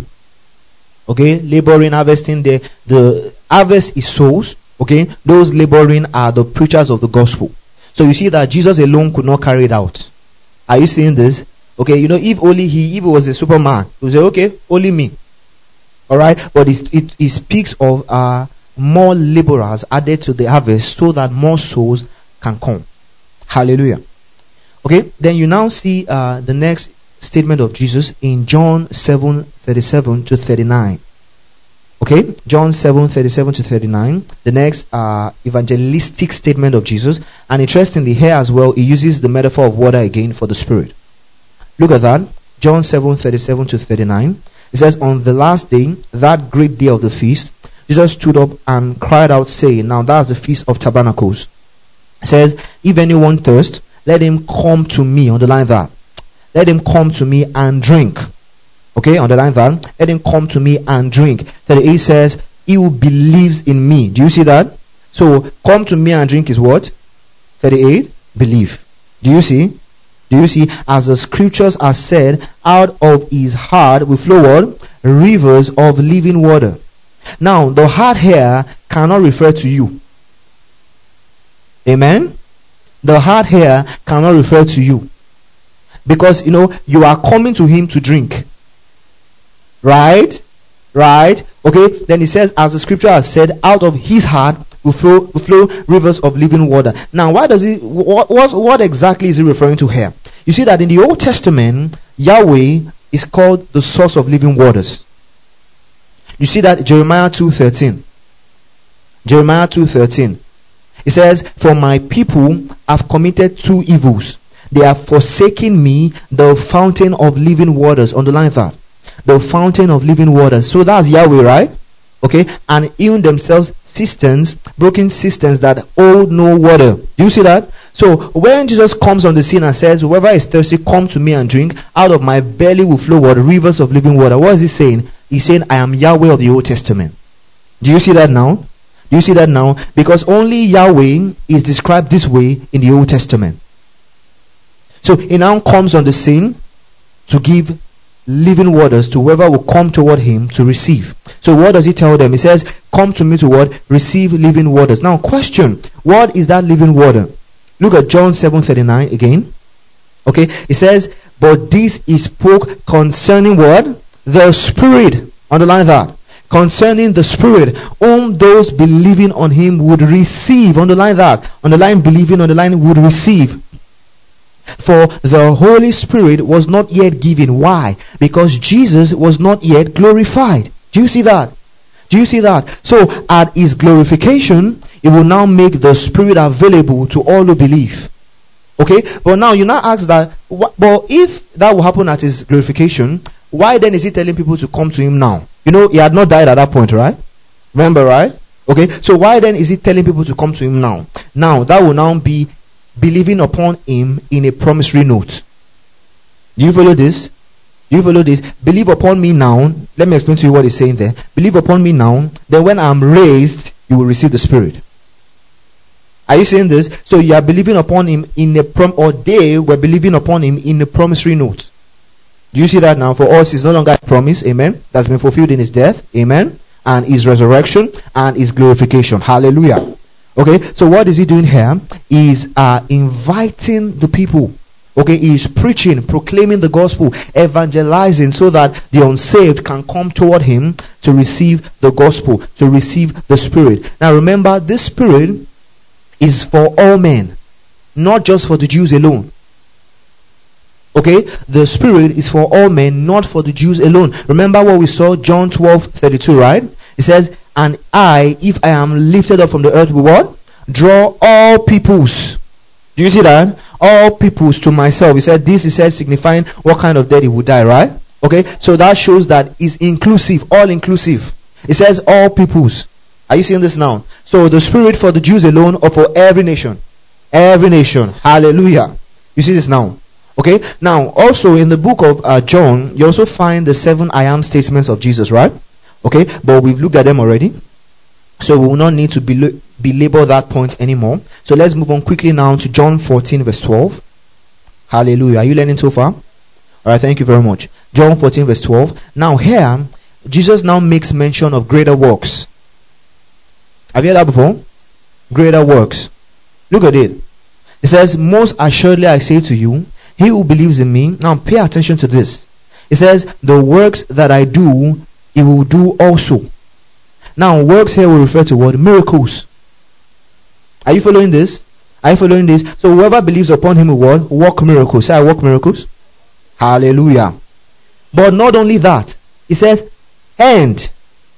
Okay, laboring, harvesting there. The harvest is souls. Okay, those laboring are the preachers of the gospel. So you see that Jesus alone could not carry it out. Are you seeing this? Okay, you know, if he was a superman, he would say, okay, only me. Alright, but it speaks of more laborers added to the harvest so that more souls can come. Hallelujah. Okay, then you now see the next statement of Jesus in John 7:37 to 39. Okay, John 7:37 to 39. The next evangelistic statement of Jesus. And interestingly, here as well, he uses the metaphor of water again for the Spirit. Look at that. John 7:37 to 39. It says, on the last day, that great day of the feast, Jesus stood up and cried out, saying, now that's the Feast of Tabernacles. It says, if anyone thirst, let him come to me. Underline that. Let him come to me and drink. Okay, underline that. Let him come to me and drink. 38 says, he who believes in me. Do you see that? So, come to me and drink is what? 38, believe. Do you see? Do you see? As the scriptures are said, out of his heart will flow what? Rivers of living water. Now, the heart here cannot refer to you. Amen? The heart here cannot refer to you. Because, you are coming to him to drink. Right? Okay. Then he says, as the scripture has said, out of his heart will flow rivers of living water. Now, what exactly is he referring to here? You see that in the Old Testament, Yahweh is called the source of living waters. You see that Jeremiah 2:13. Jeremiah 2:13. It says, for my people have committed two evils. They have forsaken me, the fountain of living waters. Underline that. The fountain of living waters. So that's Yahweh, right? Okay. And even themselves cisterns, broken cisterns that hold no water. Do you see that? So when Jesus comes on the scene and says, whoever is thirsty, come to me and drink. Out of my belly will flow water, rivers of living water. What is he saying? He's saying, I am Yahweh of the Old Testament. Do you see that now? Do you see that now? Because only Yahweh is described this way in the Old Testament. So he now comes on the scene to give living waters to whoever will come toward him to receive. So what does he tell them? He says, come to me to what? Receive living waters. Now question, what is that living water? Look at John 7:39 again. Okay, it says, but this he spoke concerning what? The Spirit. Underline that. Concerning the Spirit, whom those believing on him would receive. Underline that. Underline believing, underline would receive. For the Holy Spirit was not yet given. Why? Because Jesus was not yet glorified. Do you see that? Do you see that? So at his glorification, he will now make the Spirit available to all who believe. Okay? But now you now ask that, but if that will happen at his glorification, why then is he telling people to come to him now? He had not died at that point, right? Remember, right? Okay? So why then is he telling people to come to him now? Now, that will now be believing upon him in a promissory note. Do you follow this? Do you follow this? Believe upon me now. Let me explain to you what he's saying there. Believe upon me now. Then when I'm raised, you will receive the Spirit. Are you saying this? So you are believing upon him in a or they were believing upon him in a promissory note. Do you see that now? For us, it's no longer a promise. Amen. That's been fulfilled in his death. Amen. And his resurrection and his glorification. Hallelujah. Okay, so what is he doing here? He's inviting the people. Okay, he's preaching, proclaiming the gospel, evangelizing so that the unsaved can come toward him to receive the gospel, to receive the Spirit. Now remember, this Spirit is for all men, not just for the Jews alone. Okay, the Spirit is for all men, not for the Jews alone. Remember what we saw, John 12:32, right? It says, and I, if I am lifted up from the earth, will what? Draw all peoples. Do you see that? All peoples to myself. He said, this is said signifying what kind of death he would die, right? Okay, so that shows that it's inclusive, all inclusive. It says all peoples. Are you seeing this now? So the Spirit for the Jews alone or for every nation? Every nation. Hallelujah. You see this now? Okay, now also in the book of John, you also find the 7 I am statements of Jesus, right? Okay, but we've looked at them already, so we will not need to belabor that point anymore. So let's move on quickly now to John 14 verse 12. Hallelujah. Are you learning so far? Alright, thank you very much. John 14 verse 12. Now here, Jesus now makes mention of greater works. Have you heard that before? Greater works. Look at it. It says, most assuredly I say to you, he who believes in me. Now pay attention to this. It says, the works that I do, he will do also. Now works here will refer to what? Miracles. Are you following this? Are you following this? So whoever believes upon him will work miracles. Say I work miracles. Hallelujah. But not only that. It says, and.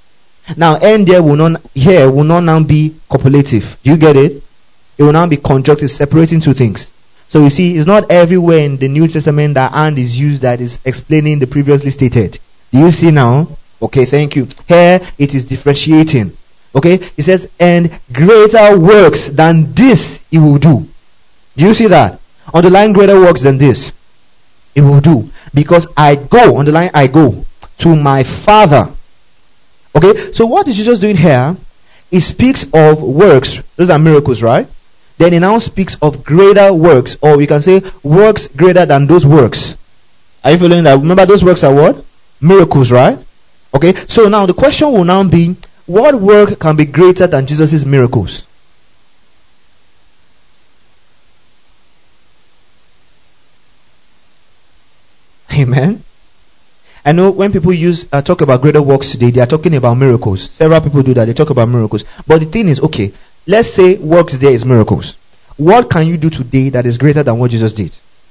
Now, and there will not here will not now be copulative. Do you get it? It will now be conjunctive, separating two things. So you see, it's not everywhere in the New Testament that and is used that is explaining the previously stated. Do you see now? Okay, thank you. Here it is differentiating. Okay, it says, and greater works than this he will do. Do you see that? Underline greater works than this. It will do. Because I go, underline I go, to my Father. Okay, so what is Jesus doing here? He speaks of works. Those are miracles, right? Then he now speaks of greater works, or we can say works greater than those works. Are you following that? Remember, those works are what? Miracles, right? Okay, so now the question will now be, what work can be greater than Jesus' miracles? Amen. I know when people talk about greater works today, they are talking about miracles. Several people do that. They talk about miracles. But the thing is, okay, let's say works there is miracles. What can you do today that is greater than what Jesus did?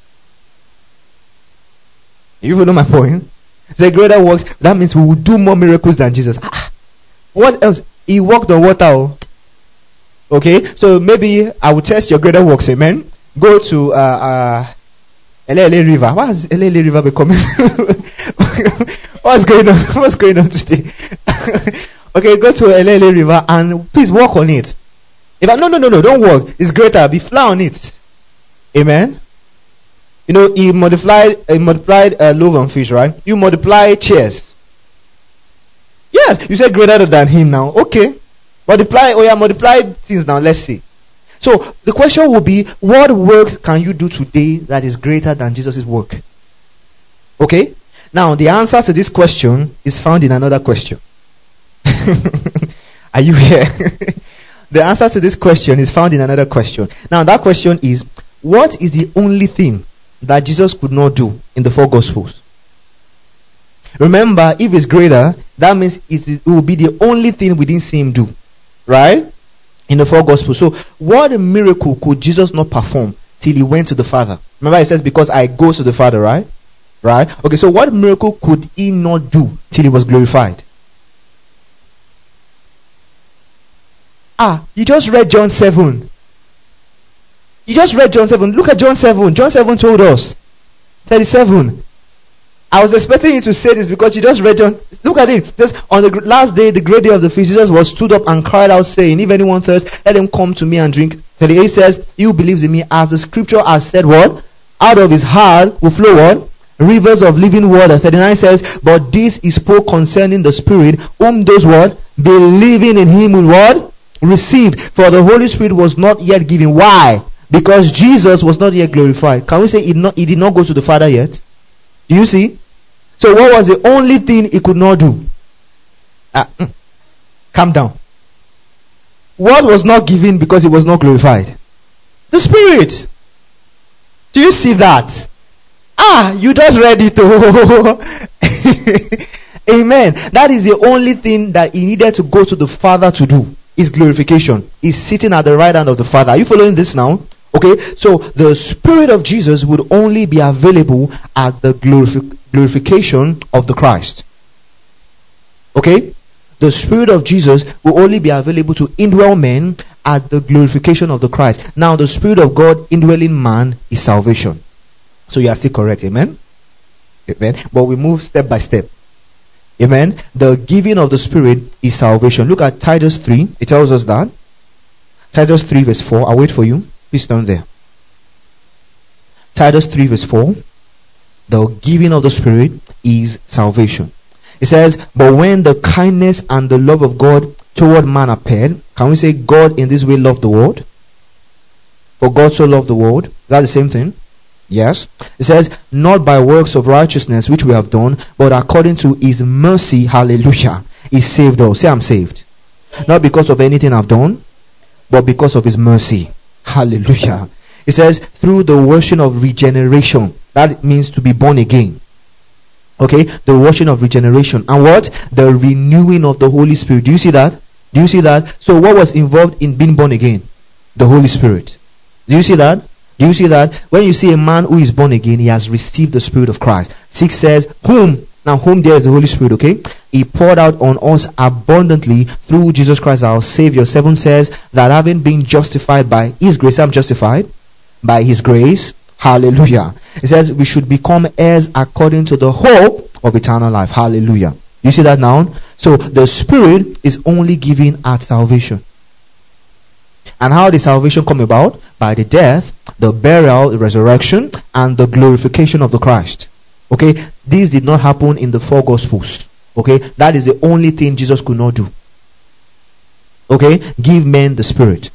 You follow my point? Say greater works, that means we will do more miracles than Jesus. What else? He walked on water. Okay, so maybe I will test your greater works. Amen. Go to LLA River. What has LLA River becoming? What's going on? What's going on today? Okay, go to LLA River and please walk on it. No, don't walk. It's greater. Be fly on it. Amen. You know, he multiplied loaves and fish, right? You multiply chairs. Yes, you said greater than him now. Okay. Multiply things now. Let's see. So the question will be, what works can you do today that is greater than Jesus' work? Okay? Now the answer to this question is found in another question. Are you here? The answer to this question is found in another question. Now that question is, what is the only thing that Jesus could not do in the four Gospels? Remember, if it's greater, that means it will be the only thing we didn't see him do. Right? In the four Gospels. So, what miracle could Jesus not perform till he went to the Father? Remember, it says, because I go to the Father, right? Right? Okay, so what miracle could he not do till he was glorified? You just read John 7. You just read John 7. Look at John 7. John 7 told us. 37. I was expecting you to say this because you just read John. Look at it. Just on the last day, the great day of the feast, Jesus was stood up and cried out, saying, if anyone thirsts, let him come to me and drink. 38 says, he who believes in me, as the scripture has said, what? Out of his heart will flow what? Rivers of living water. 39 says, but this is spoke concerning the Spirit, whom those what? Believing in him will what? Received. For the Holy Spirit was not yet given. Why? Because Jesus was not yet glorified. Can we say he did not go to the Father yet? Do you see? So what was the only thing he could not do? Calm down. What was not given because he was not glorified? The Spirit. Do you see that? You just read it. Amen. That is the only thing that he needed to go to the Father to do. Is glorification. He's sitting at the right hand of the Father. Are you following this now? Okay, so the Spirit of Jesus would only be available at the glorification of the Christ. Okay, the Spirit of Jesus will only be available to indwell men at the glorification of the Christ. Now, the Spirit of God indwelling man is salvation. So you are still correct, amen? Amen. But we move step by step. Amen. The giving of the Spirit is salvation. Look at Titus 3. It tells us that. Titus 3 verse 4. I'll wait for you. Please down there. Titus 3 verse 4. The giving of the Spirit is salvation. It says, but when the kindness and the love of God toward man appeared, can we say God in this way loved the world? For God so loved the world. Is that the same thing? Yes. It says, not by works of righteousness which we have done, but according to his mercy, hallelujah, he saved us. Say, I'm saved. Not because of anything I've done, but because of his mercy. Hallelujah. It says, through the washing of regeneration. That means to be born again. Okay, the washing of regeneration. And what? The renewing of the Holy Spirit. Do you see that? Do you see that? So what was involved in being born again? The Holy Spirit. Do you see that? Do you see that? When you see a man who is born again, he has received the Spirit of Christ. 6 says, whom Now, whom there is the Holy Spirit, okay? He poured out on us abundantly through Jesus Christ our Savior. 7 says that having been justified by His grace, I'm justified by His grace. Hallelujah. It says we should become heirs according to the hope of eternal life. Hallelujah. You see that now? So the Spirit is only given at salvation. And how did salvation come about? By the death, the burial, the resurrection, and the glorification of the Christ. Okay, this did not happen in the 4 Gospels. Okay, that is the only thing Jesus could not do. Okay, give men the Spirit.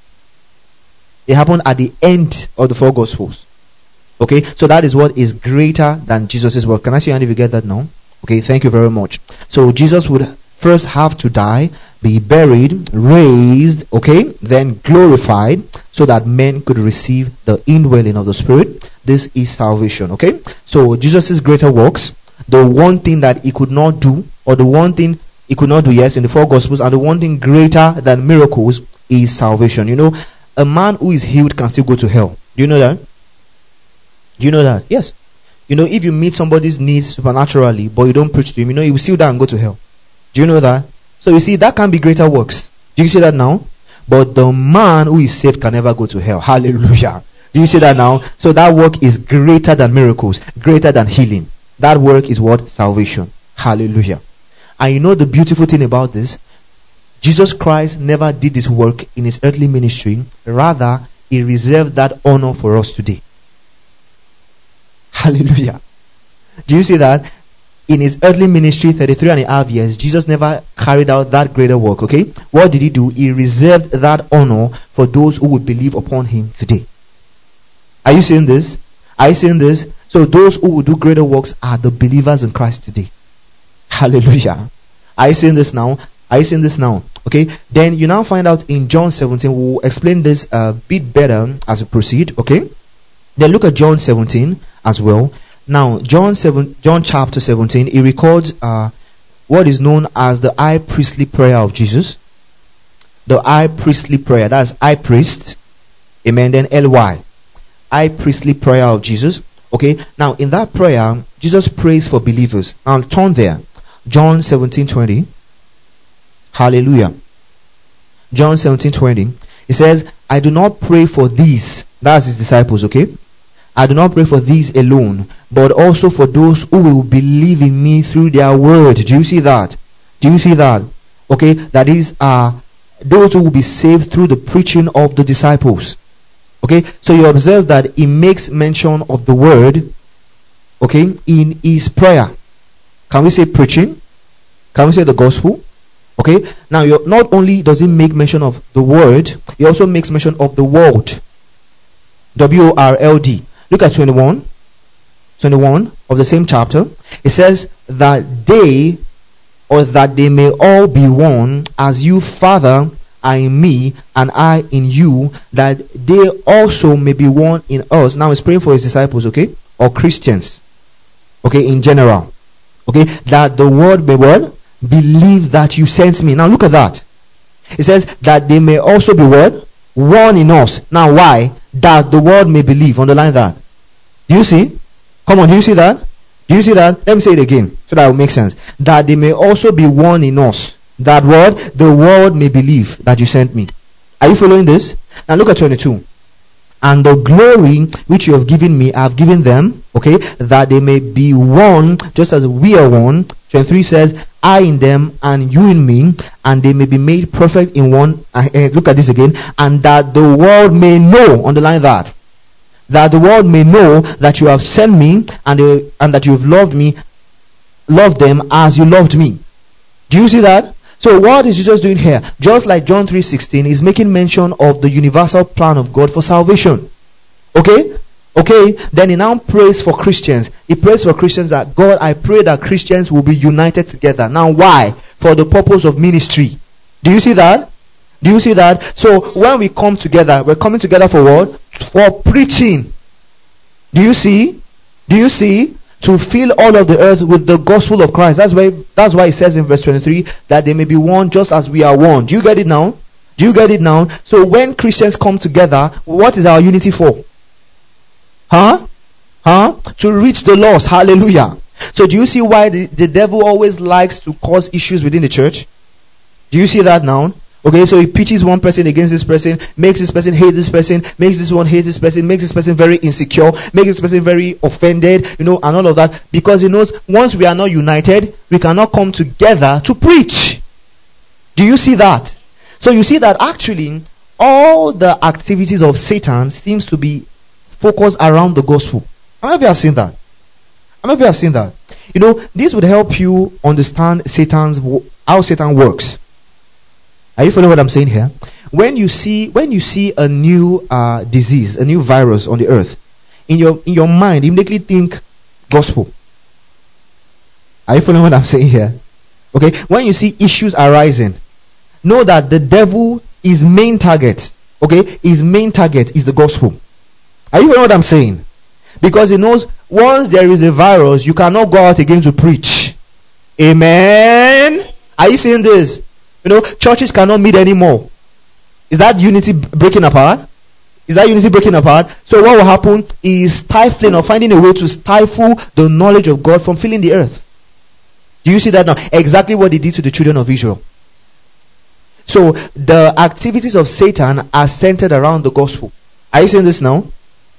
It happened at the end of the 4 Gospels. Okay, so that is what is greater than Jesus' work. Can I see you if you get that now? Okay, thank you very much. So Jesus would first have to die, be buried, raised, okay, then glorified, so that men could receive the indwelling of the Spirit. This is salvation, okay? So Jesus' greater works, the one thing that He could not do, or the one thing He could not do, yes, in the 4 Gospels, and the one thing greater than miracles is salvation. You know, a man who is healed can still go to hell. Do you know that? Do you know that? Yes. You know, if you meet somebody's needs supernaturally, but you don't preach to him, you know, he will still die and go to hell. Do you know that? So you see, that can be greater works. Do you see that now? But the man who is saved can never go to hell. Hallelujah. Do you see that now? So that work is greater than miracles, greater than healing. That work is what? Salvation. Hallelujah. And you know the beautiful thing about this? Jesus Christ never did this work in His earthly ministry. Rather, He reserved that honor for us today. Hallelujah. Do you see that? In His earthly ministry, 33.5 years, Jesus never carried out that greater work, okay? What did He do? He reserved that honor for those who would believe upon Him today. Are you seeing this? Are you seeing this? So those who will do greater works are the believers in Christ today. Hallelujah. Are you seeing this now? Are you seeing this now? Okay. Then you now find out in John 17. We'll explain this a bit better as we proceed. Okay. Then look at John 17 as well. Now, John chapter 17, he records what is known as the high priestly prayer of Jesus. The high priestly prayer. That's high priest. Amen. Then L-Y. High priestly prayer of Jesus. Okay. Now, in that prayer, Jesus prays for believers. Now, turn there. John 17:20. Hallelujah. John 17:20. He says, I do not pray for these. That's His disciples, okay? I do not pray for these alone, but also for those who will believe in me through their word. Do you see that? Do you see that? Okay, that is those who will be saved through the preaching of the disciples. Okay, so you observe that He makes mention of the word, okay, in His prayer. Can we say preaching? Can we say the gospel? Okay, now not only does He make mention of the word, He also makes mention of the world. W-O-R-L-D. Look at 21 of the same chapter. It says that they may all be one, as you, Father, are in me and I in you, that they also may be one in us. Now He's praying for His disciples, okay, or Christians, okay, in general, okay, that the world may what? Believe that you sent me. Now look at that. It says that they may also be what? One in us. Now why? That the world may believe. Underline that. Do you see? Come on, do you see that? Do you see that? Let me say it again so that it will make sense. That they may also be one in us. That word, the world may believe that you sent me. Are you following this? Now look at 22. And the glory which you have given me, I have given them, okay, that they may be one, just as we are one. 23 says, I in them and you in me, and they may be made perfect in one. Look at this again. And that the world may know, underline that. That the world may know that you have sent me, and that you have loved them as you loved me. Do you see that? So what is Jesus doing here? Just like John 3:16, He's making mention of the universal plan of God for salvation. Okay? Okay? Then He now prays for Christians. He prays for Christians that, God, I pray that Christians will be united together. Now why? For the purpose of ministry. Do you see that? Do you see that? So when we come together, we're coming together for what? For preaching. Do you see? Do you see? To fill all of the earth with the gospel of Christ. That's why it says in verse 23 that they may be one just as we are one. Do you get it now? Do you get it now? So when Christians come together, what is our unity for? To reach the lost. Hallelujah. So do you see why the devil always likes to cause issues within the church? Do you see that now? Okay, so he pitches one person against this person, makes this person hate this person, makes this one hate this person, makes this person very insecure, makes this person very offended, and all of that, because he knows once we are not united, we cannot come together to preach. Do you see that? So you see that actually all the activities of Satan seems to be focused around the gospel. How many of you have seen that? How many of you have seen that? This would help you understand how Satan works. Are you following what I'm saying here? When you see a new disease, a new virus on the earth, in your mind, you immediately think gospel. Are you following what I'm saying here? Okay. When you see issues arising, know that the devil is main target. Okay, his main target is the gospel. Are you following what I'm saying? Because he knows once there is a virus, you cannot go out again to preach. Amen. Are you seeing this? Churches cannot meet anymore. Is that unity breaking apart? So what will happen is stifling or finding a way to stifle the knowledge of God from filling the earth. Do you see that now? Exactly what he did to the children of Israel. So the activities of Satan are centered around the gospel. Are you seeing this now?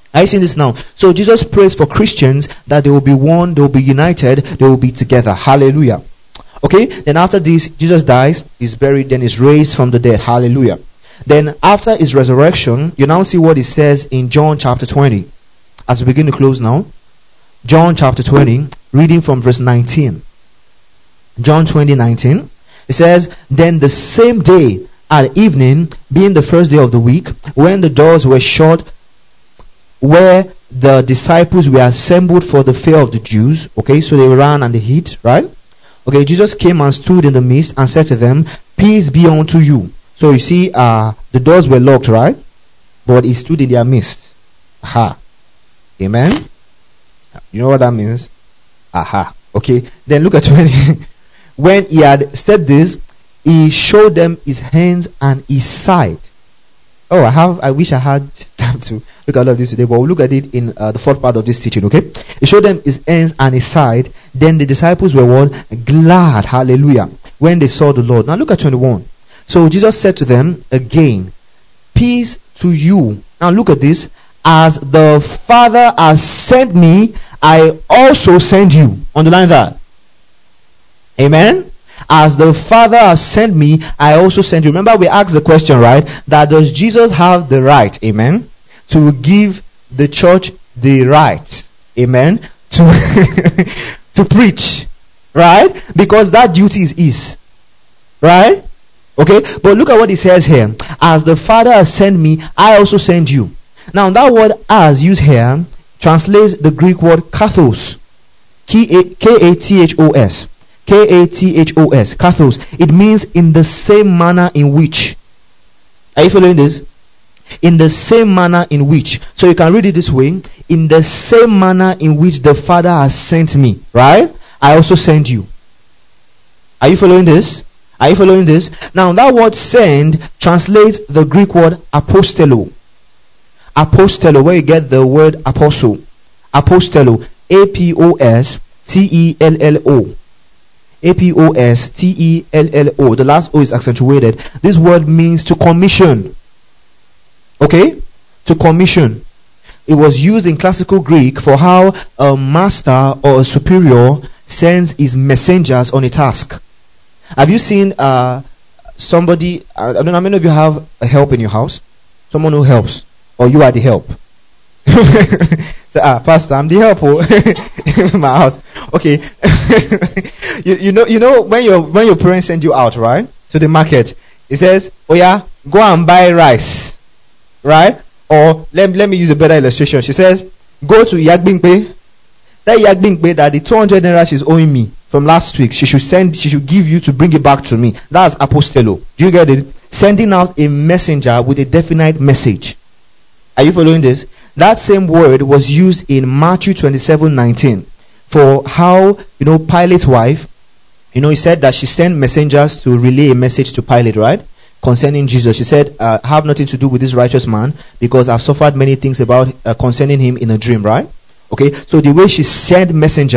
So Jesus prays for Christians that they will be one, they will be united, they will be together. Hallelujah. Okay, then after this, Jesus dies, is buried, then is raised from the dead. Hallelujah. Then after his resurrection, you now see what he says in John chapter 20. As we begin to close now, John chapter 20, reading from verse 19. John 20:19. It says, Then the same day at evening, being the first day of the week, when the doors were shut, where the disciples were assembled for the fear of the Jews. Okay, so they ran and they hid, right? Okay, Jesus came and stood in the midst and said to them, Peace be unto you. So you see, the doors were locked, right? But he stood in their midst. Aha. Amen? You know what that means? Aha. Okay, then look at 20. When he had said this, he showed them his hands and his side. Oh, I wish I had time to look at all of this today, but we'll look at it in the fourth part of this teaching, okay? He showed them his hands and his side. Then the disciples were what? Glad, hallelujah, when they saw the Lord. Now look at 21. So Jesus said to them again, Peace to you. Now look at this. As the Father has sent me, I also send you. Underline that. Amen? As the Father has sent me, I also send you. Remember we asked the question, right? That does Jesus have the right, amen, to give the church the right, amen, to preach, right? Because that duty is his, right? Okay, but look at what he says here. As the Father has sent me, I also send you. Now that word as used here translates the Greek word kathos. K-A-T-H-O-S. K-A-T-H-O-S. Kathos. It means in the same manner in which. Are you following this? In the same manner in which. So you can read it this way. In the same manner in which the Father has sent me. Right? I also send you. Are you following this? Are you following this? Now that word send translates the Greek word apostello. Apostello, where you get the word apostle. Apostello. A-P-O-S-T-E-L-L-O. A-P-O-S-T-E-L-L-O. The last O is accentuated. This word means to commission. Okay? To commission. It was used in classical Greek for how a master or a superior sends his messengers on a task. Have you seen somebody, I don't know how many of you have a help in your house? Someone who helps. Or you are the help. So, Pastor, I'm the help in my house. Okay. you know when your parents send you out, right, to the market, it says, oh yeah, go and buy rice, right? Or let me use a better illustration. She says, go to Yagbingpe. That Yagbingpe that the 200 naira she's owing me from last week, she should give you to bring it back to me. That's apostello. Do you get it? Sending out a messenger with a definite message. Are you following this? That same word was used in Matthew 27:19 for how, Pilate's wife, he said that she sent messengers to relay a message to Pilate, right? Concerning Jesus. She said, have nothing to do with this righteous man because I've suffered many things about concerning him in a dream, right? Okay, so the way she sent messengers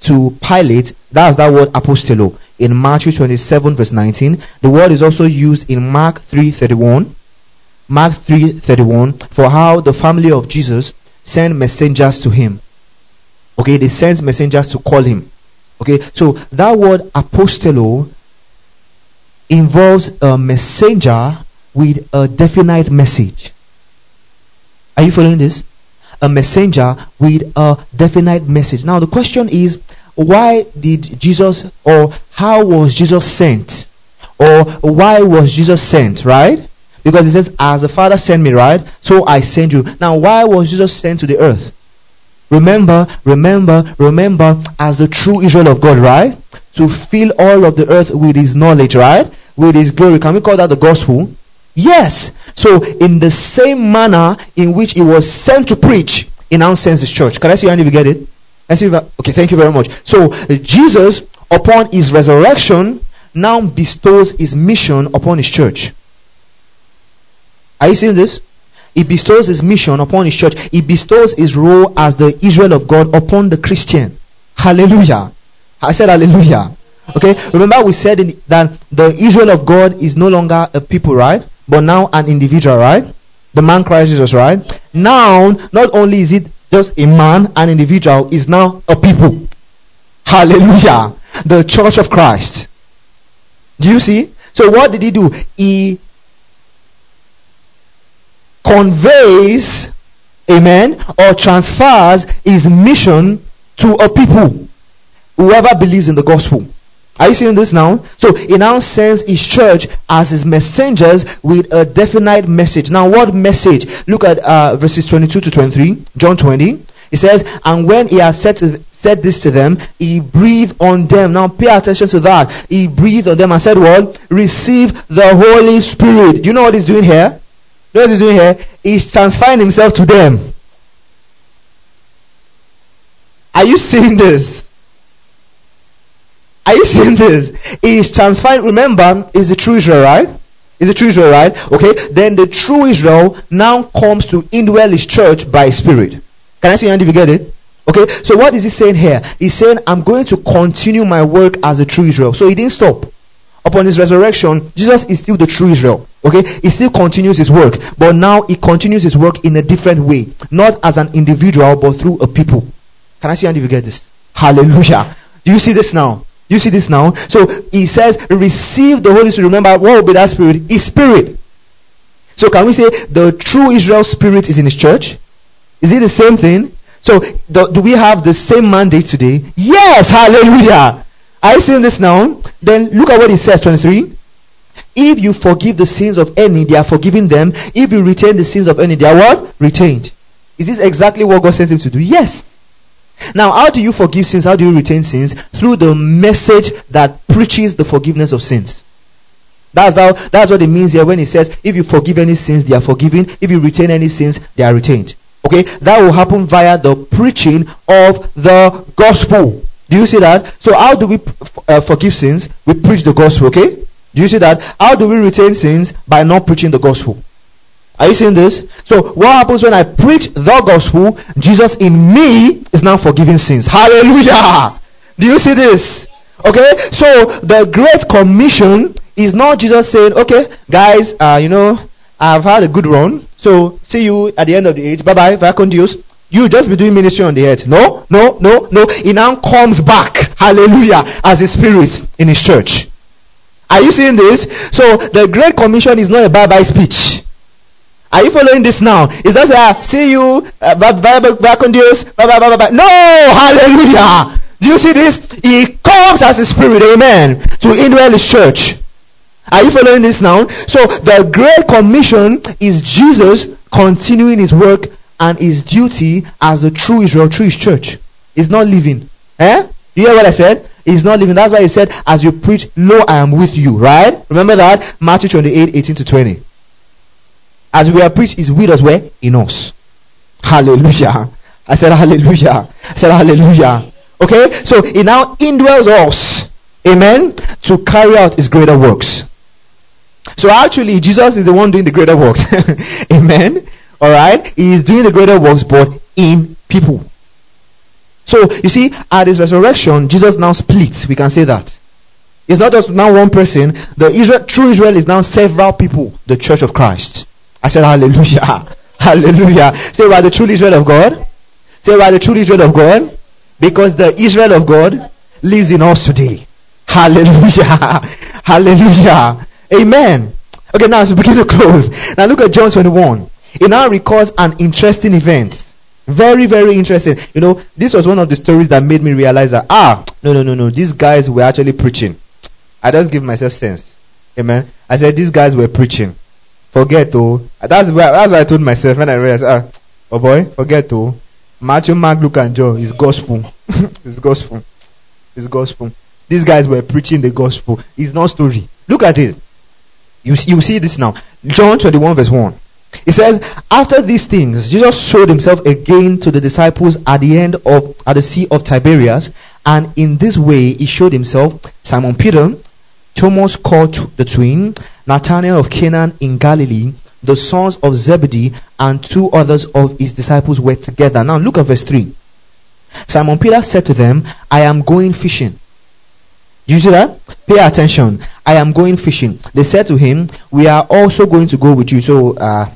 to Pilate, that's that word apostello in Matthew 27 verse 19. The word is also used in Mark 3:31. Mark 3:31, for how the family of Jesus sent messengers to him. Okay, they sent messengers to call him. Okay, so that word apostello involves a messenger with a definite message. Are you following this? A messenger with a definite message. Now the question is, why did Jesus, or how was Jesus sent? Or why was Jesus sent, right? Because it says, as the Father sent me, right? So I send you. Now why was Jesus sent to the earth? Remember, as the true Israel of God, right? To fill all of the earth with his knowledge, right? With his glory. Can we call that the gospel? Yes. So in the same manner in which he was sent to preach, he now sends his church. Can I see your hand if you get it? Okay, thank you very much. So Jesus, upon his resurrection, now bestows his mission upon his church. Are you seeing this? He bestows his mission upon his church. He bestows his role as the Israel of God upon the Christian. Hallelujah. I said hallelujah. Okay, remember we said that the Israel of God is no longer a people, right? But now an individual, right? The man Christ Jesus, right? Now, not only is it just a man, an individual, is now a people. Hallelujah. The church of Christ. Do you see? So what did he do? He conveys, amen, or transfers his mission to a people. Whoever believes in the gospel. Are you seeing this now? So he now sends his church as his messengers with a definite message. Now what message? Look at verses 22 to 23. John 20. It says, and when he has said this to them, he breathed on them. Now pay attention to that. He breathed on them and said what? Receive the Holy Spirit. Do you know what he's doing here? You know what he's doing here? He's transferring himself to them. Are you seeing this? Are you seeing this? He is transferring. Remember, is the true Israel, right? Is the true Israel, right? Okay. Then the true Israel now comes to indwell his church by his spirit. Can I see your hand if you get it? Okay. So what is he saying here? He's saying, I'm going to continue my work as a true Israel. So he didn't stop. Upon his resurrection, Jesus is still the true Israel. Okay. He still continues his work. But now he continues his work in a different way. Not as an individual, but through a people. Can I see your hand if you get this? Hallelujah. Do you see this now? You see this now? So he says, receive the Holy Spirit. Remember, what will be that spirit? His spirit. So can we say the true Israel spirit is in his church? Is it the same thing? So do we have the same mandate today? Yes, hallelujah. Are you seeing this now? Then look at what he says, 23. If you forgive the sins of any, they are forgiven them. If you retain the sins of any, they are what? Retained. Is this exactly what God sent him to do? Yes. Now, how do you forgive sins? How do you retain sins? Through the message that preaches the forgiveness of sins. That's what it means here when it says, if you forgive any sins, they are forgiven. If you retain any sins, they are retained. Okay? That will happen via the preaching of the gospel. Do you see that? So how do we forgive sins? We preach the gospel, okay? Do you see that? How do we retain sins? By not preaching the gospel. Are you seeing this? So what happens when I preach the gospel? Jesus in me is now forgiving sins. Hallelujah! Do you see this? Okay, so the Great Commission is not Jesus saying, okay, guys, I've had a good run, so see you at the end of the age. Bye bye, vacant Dios. You just be doing ministry on the earth. No. He now comes back, hallelujah, as a spirit in his church. Are you seeing this? So the Great Commission is not a bye-bye speech. Are you following this now? It's not see you, back on Dios, bye. No, hallelujah. Do you see this? He comes as a spirit, amen, to indwell his church. Are you following this now? So the Great Commission is Jesus continuing his work and his duty as a true Israel, true his church. He's not leaving. You hear what I said? He's not leaving. That's why he said, as you preach, lo, I am with you, right? Remember that? Matthew 28, 18 to 20. As we are preached, is with us where? In us. Hallelujah. I said hallelujah. I said hallelujah. Okay? So he now indwells us. Amen? To carry out his greater works. So actually, Jesus is the one doing the greater works. Amen? Alright? He is doing the greater works, but in people. So, you see, at his resurrection, Jesus now splits. We can say that. It's not just now one person. True Israel is now several people. The church of Christ. I said hallelujah. Hallelujah. Say we are the true Israel of God. Say we are the true Israel of God. Because the Israel of God lives in us today. Hallelujah. Hallelujah. Amen. Okay, now as we begin to close. Now look at John 21. It now records an interesting event. Very, very interesting. You know, this was one of the stories that made me realize that, no. These guys were actually preaching. I just give myself sense. Amen. I said, these guys were preaching. Forget, oh. That's what I told myself when I realized, oh boy, forget, oh. Matthew, Mark, Luke, and John is gospel. It's gospel. It's gospel. These guys were preaching the gospel. It's not story. Look at it. You see this now. John 21 verse 1. It says, after these things, Jesus showed himself again to the disciples at the Sea of Tiberias, and in this way he showed himself Simon Peter, Thomas called the twin, Nathanael of Canaan in Galilee, the sons of Zebedee, and two others of his disciples were together. Now look at verse 3. Simon Peter said to them, I am going fishing. Do you see that? Pay attention. I am going fishing. They said to him, we are also going to go with you. So,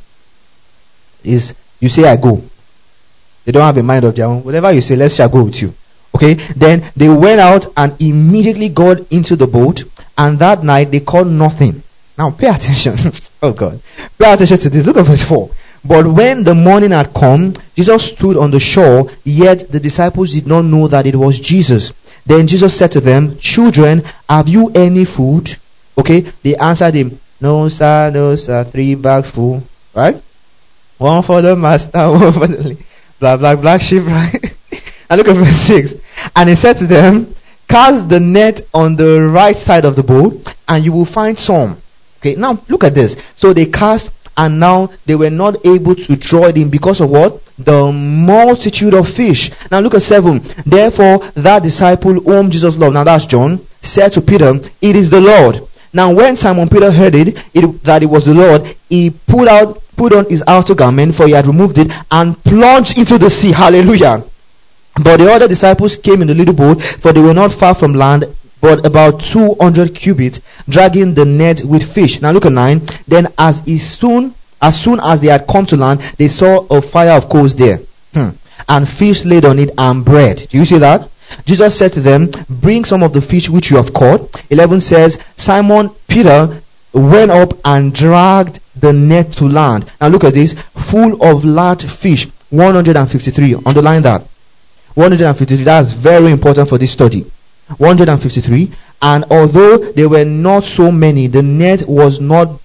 you say I go. They don't have a mind of their own. Whatever you say, let's shall go with you. Okay? Then they went out and immediately got into the boat, and that night they caught nothing. Now pay attention. Oh God. Pay attention to this. Look at verse 4. But when the morning had come, Jesus stood on the shore, yet the disciples did not know that it was Jesus. Then Jesus said to them, children, have you any food? Okay? They answered him, no sir, 3 bags full. Right? One for the master, one for the black sheep, right? And look at verse 6. And he said to them, cast the net on the right side of the boat, and you will find some. Okay, now look at this. So they cast, and now they were not able to draw it in because of what? The multitude of fish. Now look at 7. Therefore that disciple whom Jesus loved, now that's John, said to Peter, it is the Lord. Now when Simon Peter heard that it was the Lord, he put on his outer garment, for he had removed it, and plunged into the sea. Hallelujah. But the other disciples came in the little boat, for they were not far from land, but about 200 cubits, dragging the net with fish. Now look at 9. Then as soon as they had come to land, they saw a fire of coals there, and fish laid on it, and bread. Do you see that? Jesus said to them, bring some of the fish which you have caught. 11 says, Simon Peter went up and dragged the net to land. Now look at this, full of large fish, 153. Underline that. 153. That's very important for this study. 153. And although there were not so many, the net was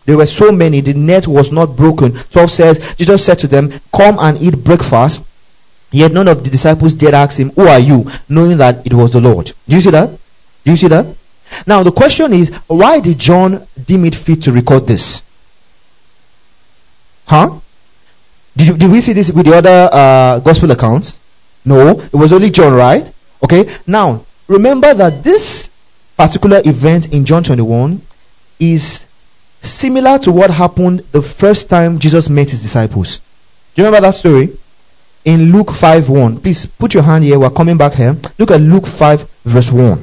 not broken. 12 says, Jesus said to them, come and eat breakfast. Yet none of the disciples dared ask him, who are you? Knowing that it was the Lord. Do you see that? Do you see that? Now the question is, why did John deem it fit to record this? Did we see this with the other gospel accounts? No, it was only John, right? Okay, now remember that this particular event in John 21 is similar to what happened the first time Jesus met his disciples. Do you remember that story? In Luke 5:1. Please put your hand here. We're coming back here. Look at Luke 5 verse 1.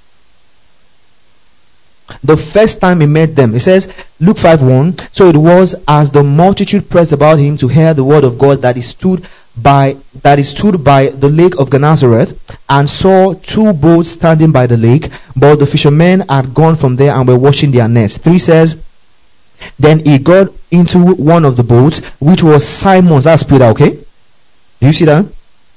The first time he met them, it says, Luke 5:1. So it was as the multitude pressed about him to hear the word of God that he stood by the lake of Gennesaret, and saw 2 boats standing by the lake, but the fishermen had gone from there and were washing their nets. 3 says, then he got into one of the boats, which was Simon's. That's Peter, okay? Do you see that?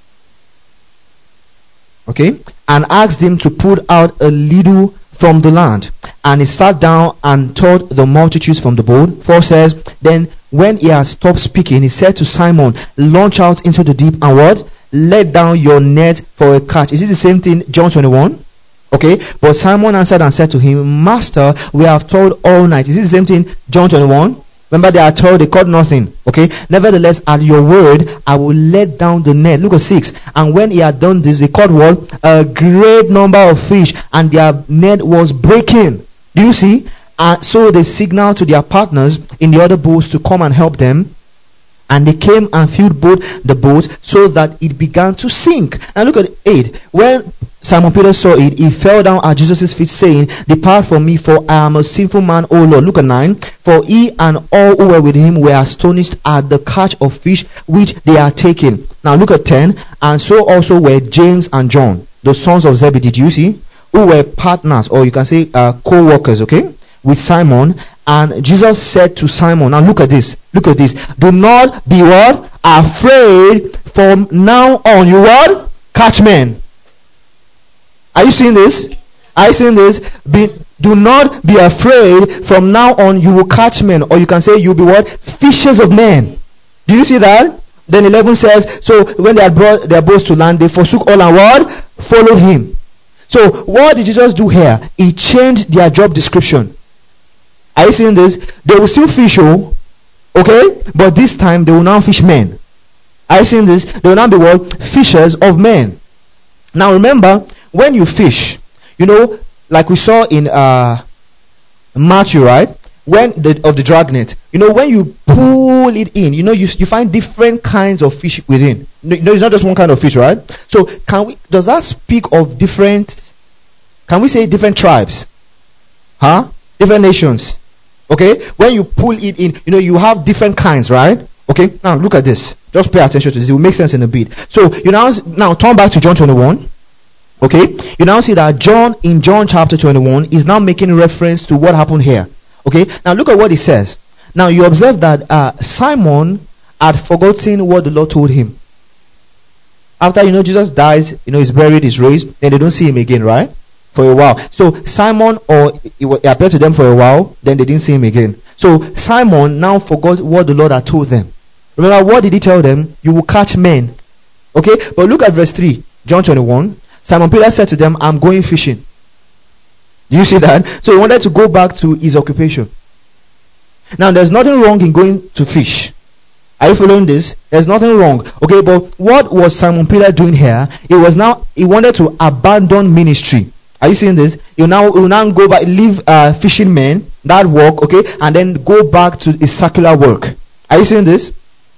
Okay? And asked him to put out a little from the land. And he sat down and taught the multitudes from the boat. 4 says, then when he had stopped speaking, he said to Simon, launch out into the deep and what? Let down your net for a catch. Is it the same thing, John 21? Okay, but Simon answered and said to him, Master, we have toiled all night. Is it the same thing, John 21? Remember, they are told they caught nothing. Okay, nevertheless, at your word, I will let down the net. Look at 6. And when he had done this, they caught what? A great number of fish, and their net was breaking. Do you see? So they signaled to their partners in the other boats to come and help them. And they came and filled both the boats so that it began to sink. And look at 8. When Simon Peter saw it, he fell down at Jesus' feet, saying, Depart from me, for I am a sinful man, O Lord. Look at 9. For he and all who were with him were astonished at the catch of fish which they had taken. Now look at 10. And so also were James and John, the sons of Zebedee. Did you see? Who were partners, or you can say co-workers, okay, with Simon. And Jesus said to Simon, now look at this, do not be what? Afraid. From now on, you what? Catch men. Are you seeing this? Do not be afraid. From now on, you will catch men. Or you can say you'll be what? Fishers of men. Do you see that? Then 11 says, so when they had brought their boats to land, they forsook all and what? Followed him. So what did Jesus do here? He changed their job description. Are you seeing this? They will still fish, okay? But this time they will now fish men. Are you seeing this? They will now be what? Fishers of men. Now remember, when you fish, like we saw in Matthew, right? Of the dragnet. When you pull it in, you find different kinds of fish within. It's not just one kind of fish, right? So does that speak of different, can we say different tribes? Different nations. Okay, when you pull it in, you have different kinds, right? Okay, now look at this. Just pay attention to this. It will make sense in a bit. So you now turn back to John 21. Okay, you now see that John in John chapter 21 is now making reference to what happened here. Okay, now look at what he says. Now you observe that Simon had forgotten what the Lord told him. After Jesus dies, he's buried, he's raised, then they don't see him again, right? For a while. So Simon, or he appeared to them for a while, then they didn't see him again. So Simon now forgot what the Lord had told them. Remember, what did he tell them? You will catch men. Okay, but look at verse 3, John 21. Simon Peter said to them, I'm going fishing. Do you see that? So he wanted to go back to his occupation. Now there's nothing wrong in going to fish. Are you following this? There's nothing wrong. Okay, but what was Simon Peter doing here? He wanted to abandon ministry. Are you seeing this? He will now go back, leave fishing men, that work, okay, and then go back to his secular work. Are you seeing this?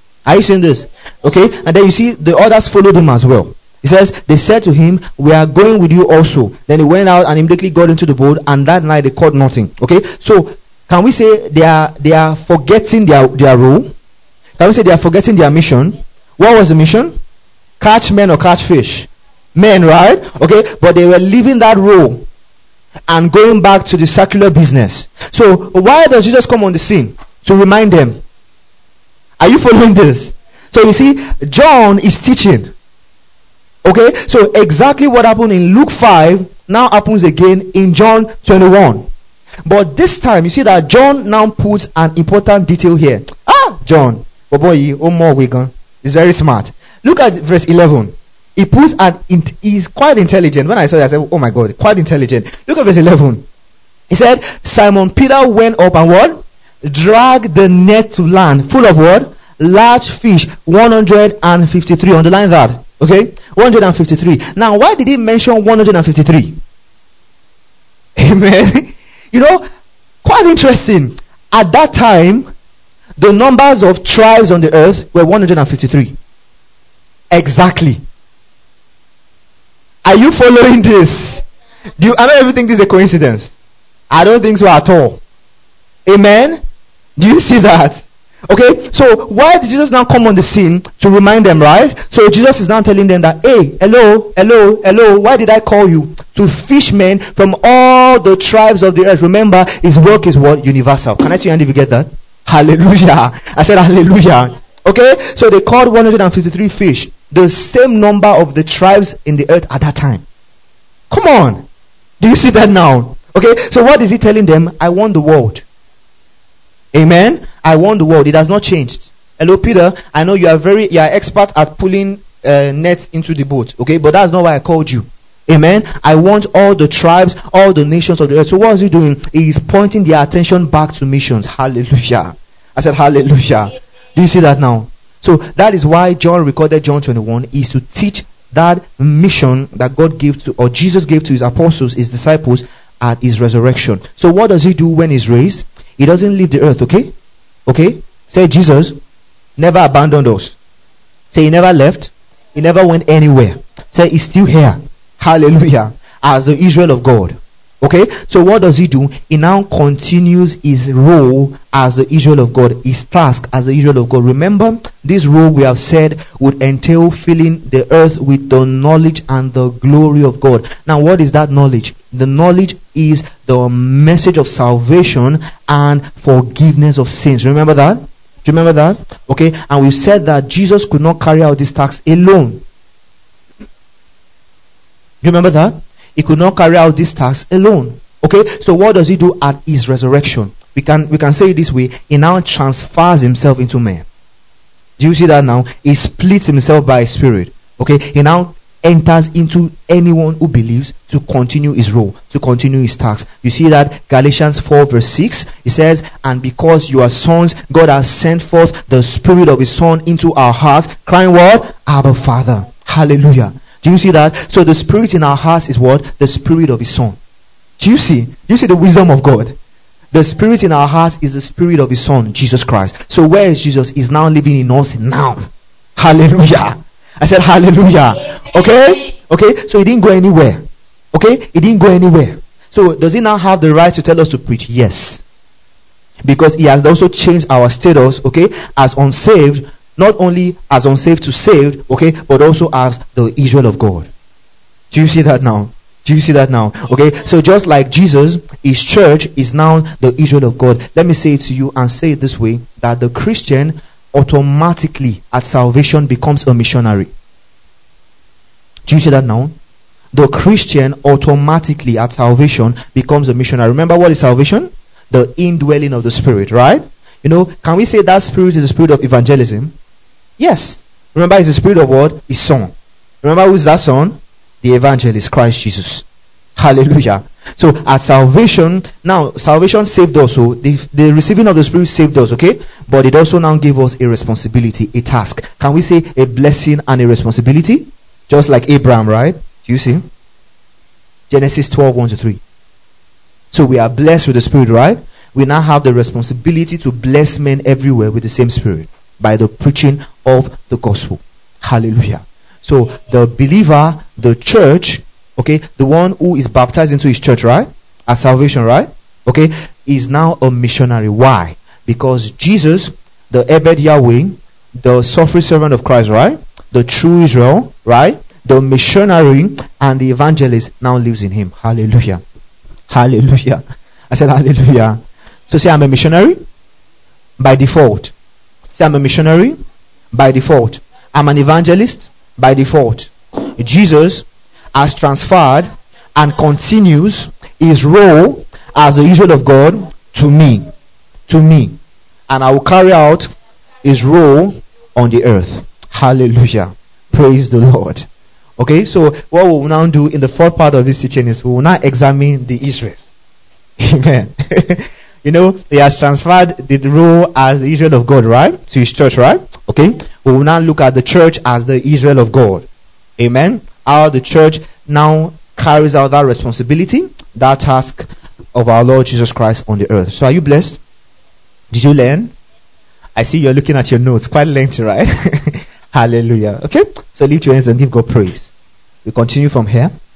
Okay, and then you see the others followed him as well. He says, they said to him, we are going with you also. Then he went out and immediately got into the boat, and that night they caught nothing. Okay, so can we say they are forgetting their role? Can we say they are forgetting their mission? What was the mission? Catch men or catch fish? Men, right? Okay, but they were leaving that role and going back to the secular business. So why does Jesus come on the scene? To remind them. Are you following this? So you see, John is teaching. Okay, so exactly what happened in Luke 5 now happens again in John 21. But this time you see that John now puts an important detail here. John, he's very smart. Look at verse 11. He's quite intelligent. When I saw that, I said, oh my God, quite intelligent. Look at verse 11. He said, Simon Peter went up and what? Dragged the net to land, full of what? Large fish, 153. Underline that. Okay? 153. Now, why did he mention 153? Amen. Quite interesting. At that time, the numbers of tribes on the earth were 153. Exactly. Are you following this? I don't even think this is a coincidence. I don't think so at all. Amen? Do you see that? Okay, so why did Jesus now come on the scene? To remind them, right? So Jesus is now telling them that, hey, hello, why did I call you? To fish men from all the tribes of the earth. Remember, his work is what? Universal. Can I see your hand if you get that? Hallelujah. I said hallelujah. Okay, so they caught 153 fish. The same number of the tribes in the earth at that time. Come on. Do you see that now? Okay, so what is he telling them? I want the world. Amen. I want the world. It has not changed. Hello, Peter. I know you are expert at pulling nets into the boat. Okay, but that's not why I called you. Amen. I want all the tribes, all the nations of the earth. So what is he doing? He is pointing their attention back to missions. Hallelujah. I said hallelujah. Do you see that now? So that is why John recorded John 21 is to teach that mission that God gave to, or Jesus gave to his apostles, his disciples at his resurrection. So what does he do when he's raised? He doesn't leave the earth, okay? Okay? Say Jesus never abandoned us. Say, he never left. He never went anywhere. Say, he's still here. Hallelujah. As the Israel of God. Okay, so what does he do? He now continues his role as the Israel of God, his task as the Israel of God. Remember, this role we have said would entail filling the earth with the knowledge and the glory of God. Now, what is that knowledge? The knowledge is the message of salvation and forgiveness of sins. Remember that? Do you remember that? Okay, and we've said that Jesus could not carry out this task alone. Do you remember that? He could not carry out this task alone. Okay, so what does he do at his resurrection? We can say it this way: he now transfers himself into man. Do you see that now? He splits himself by his spirit. Okay, he now enters into anyone who believes to continue his role, to continue his task. You see that Galatians 4 verse 6, it says, and because you are sons, God has sent forth the spirit of his son into our hearts, crying what? Abba Father. Hallelujah. Do you see that? So the spirit in our hearts is what? The spirit of his son. Do you see? Do you see the wisdom of God? The spirit in our hearts is the spirit of his son, Jesus Christ. So where is Jesus? He's now living in us now. Hallelujah. I said hallelujah. Okay? Okay? So he didn't go anywhere. Okay? He didn't go anywhere. So does he now have the right to tell us to preach? Yes. Because he has also changed our status, okay, as unsaved. Not only as unsaved to saved, okay, but also as the Israel of God. Do you see that now? Do you see that now? Okay, so just like Jesus, his church is now the Israel of God. Let me say it to you and say it this way: that the Christian automatically at salvation becomes a missionary. Do you see that now? The Christian automatically at salvation becomes a missionary. Remember what is salvation? The indwelling of the Spirit, right? You know, can we say that Spirit is the spirit of evangelism? Yes. Remember, it's the spirit of what? His son. Remember, who is that son? The evangelist, Christ Jesus. Hallelujah. So at salvation, now salvation saved us. So the receiving of the Spirit saved us, okay? But it also now gave us a responsibility, a task. Can we say a blessing and a responsibility? Just like Abraham, right? Do you see? Genesis 12, 1-3. So we are blessed with the Spirit, right? We now have the responsibility to bless men everywhere with the same Spirit by the preaching of the gospel. Hallelujah. So the believer, the church, okay, the one who is baptized into his church, right, at salvation, right, okay, is now a missionary. Why? Because Jesus, the Ebed Yahweh, the suffering servant of Christ, right, the true Israel, right, the missionary and the evangelist now lives in him. Hallelujah. Hallelujah. I said hallelujah. So say, I'm a missionary by default. Say, I'm a missionary by default. I'm an evangelist by default. Jesus has transferred and continues his role as the Israel of God to me. To me. And I will carry out his role on the earth. Hallelujah. Praise the Lord. Okay, so what we will now do in the fourth part of this teaching is we will now examine the Israel. Amen. You know, he has transferred the role as the Israel of God, right, to his church, right? Okay, we will now look at the church as the Israel of God. Amen. How the church now carries out that responsibility, that task of our Lord Jesus Christ on the earth. So are you blessed? Did you learn? I see you're looking at your notes. Quite lengthy, right? Hallelujah. Okay, so lift your hands and give God praise. We continue from here.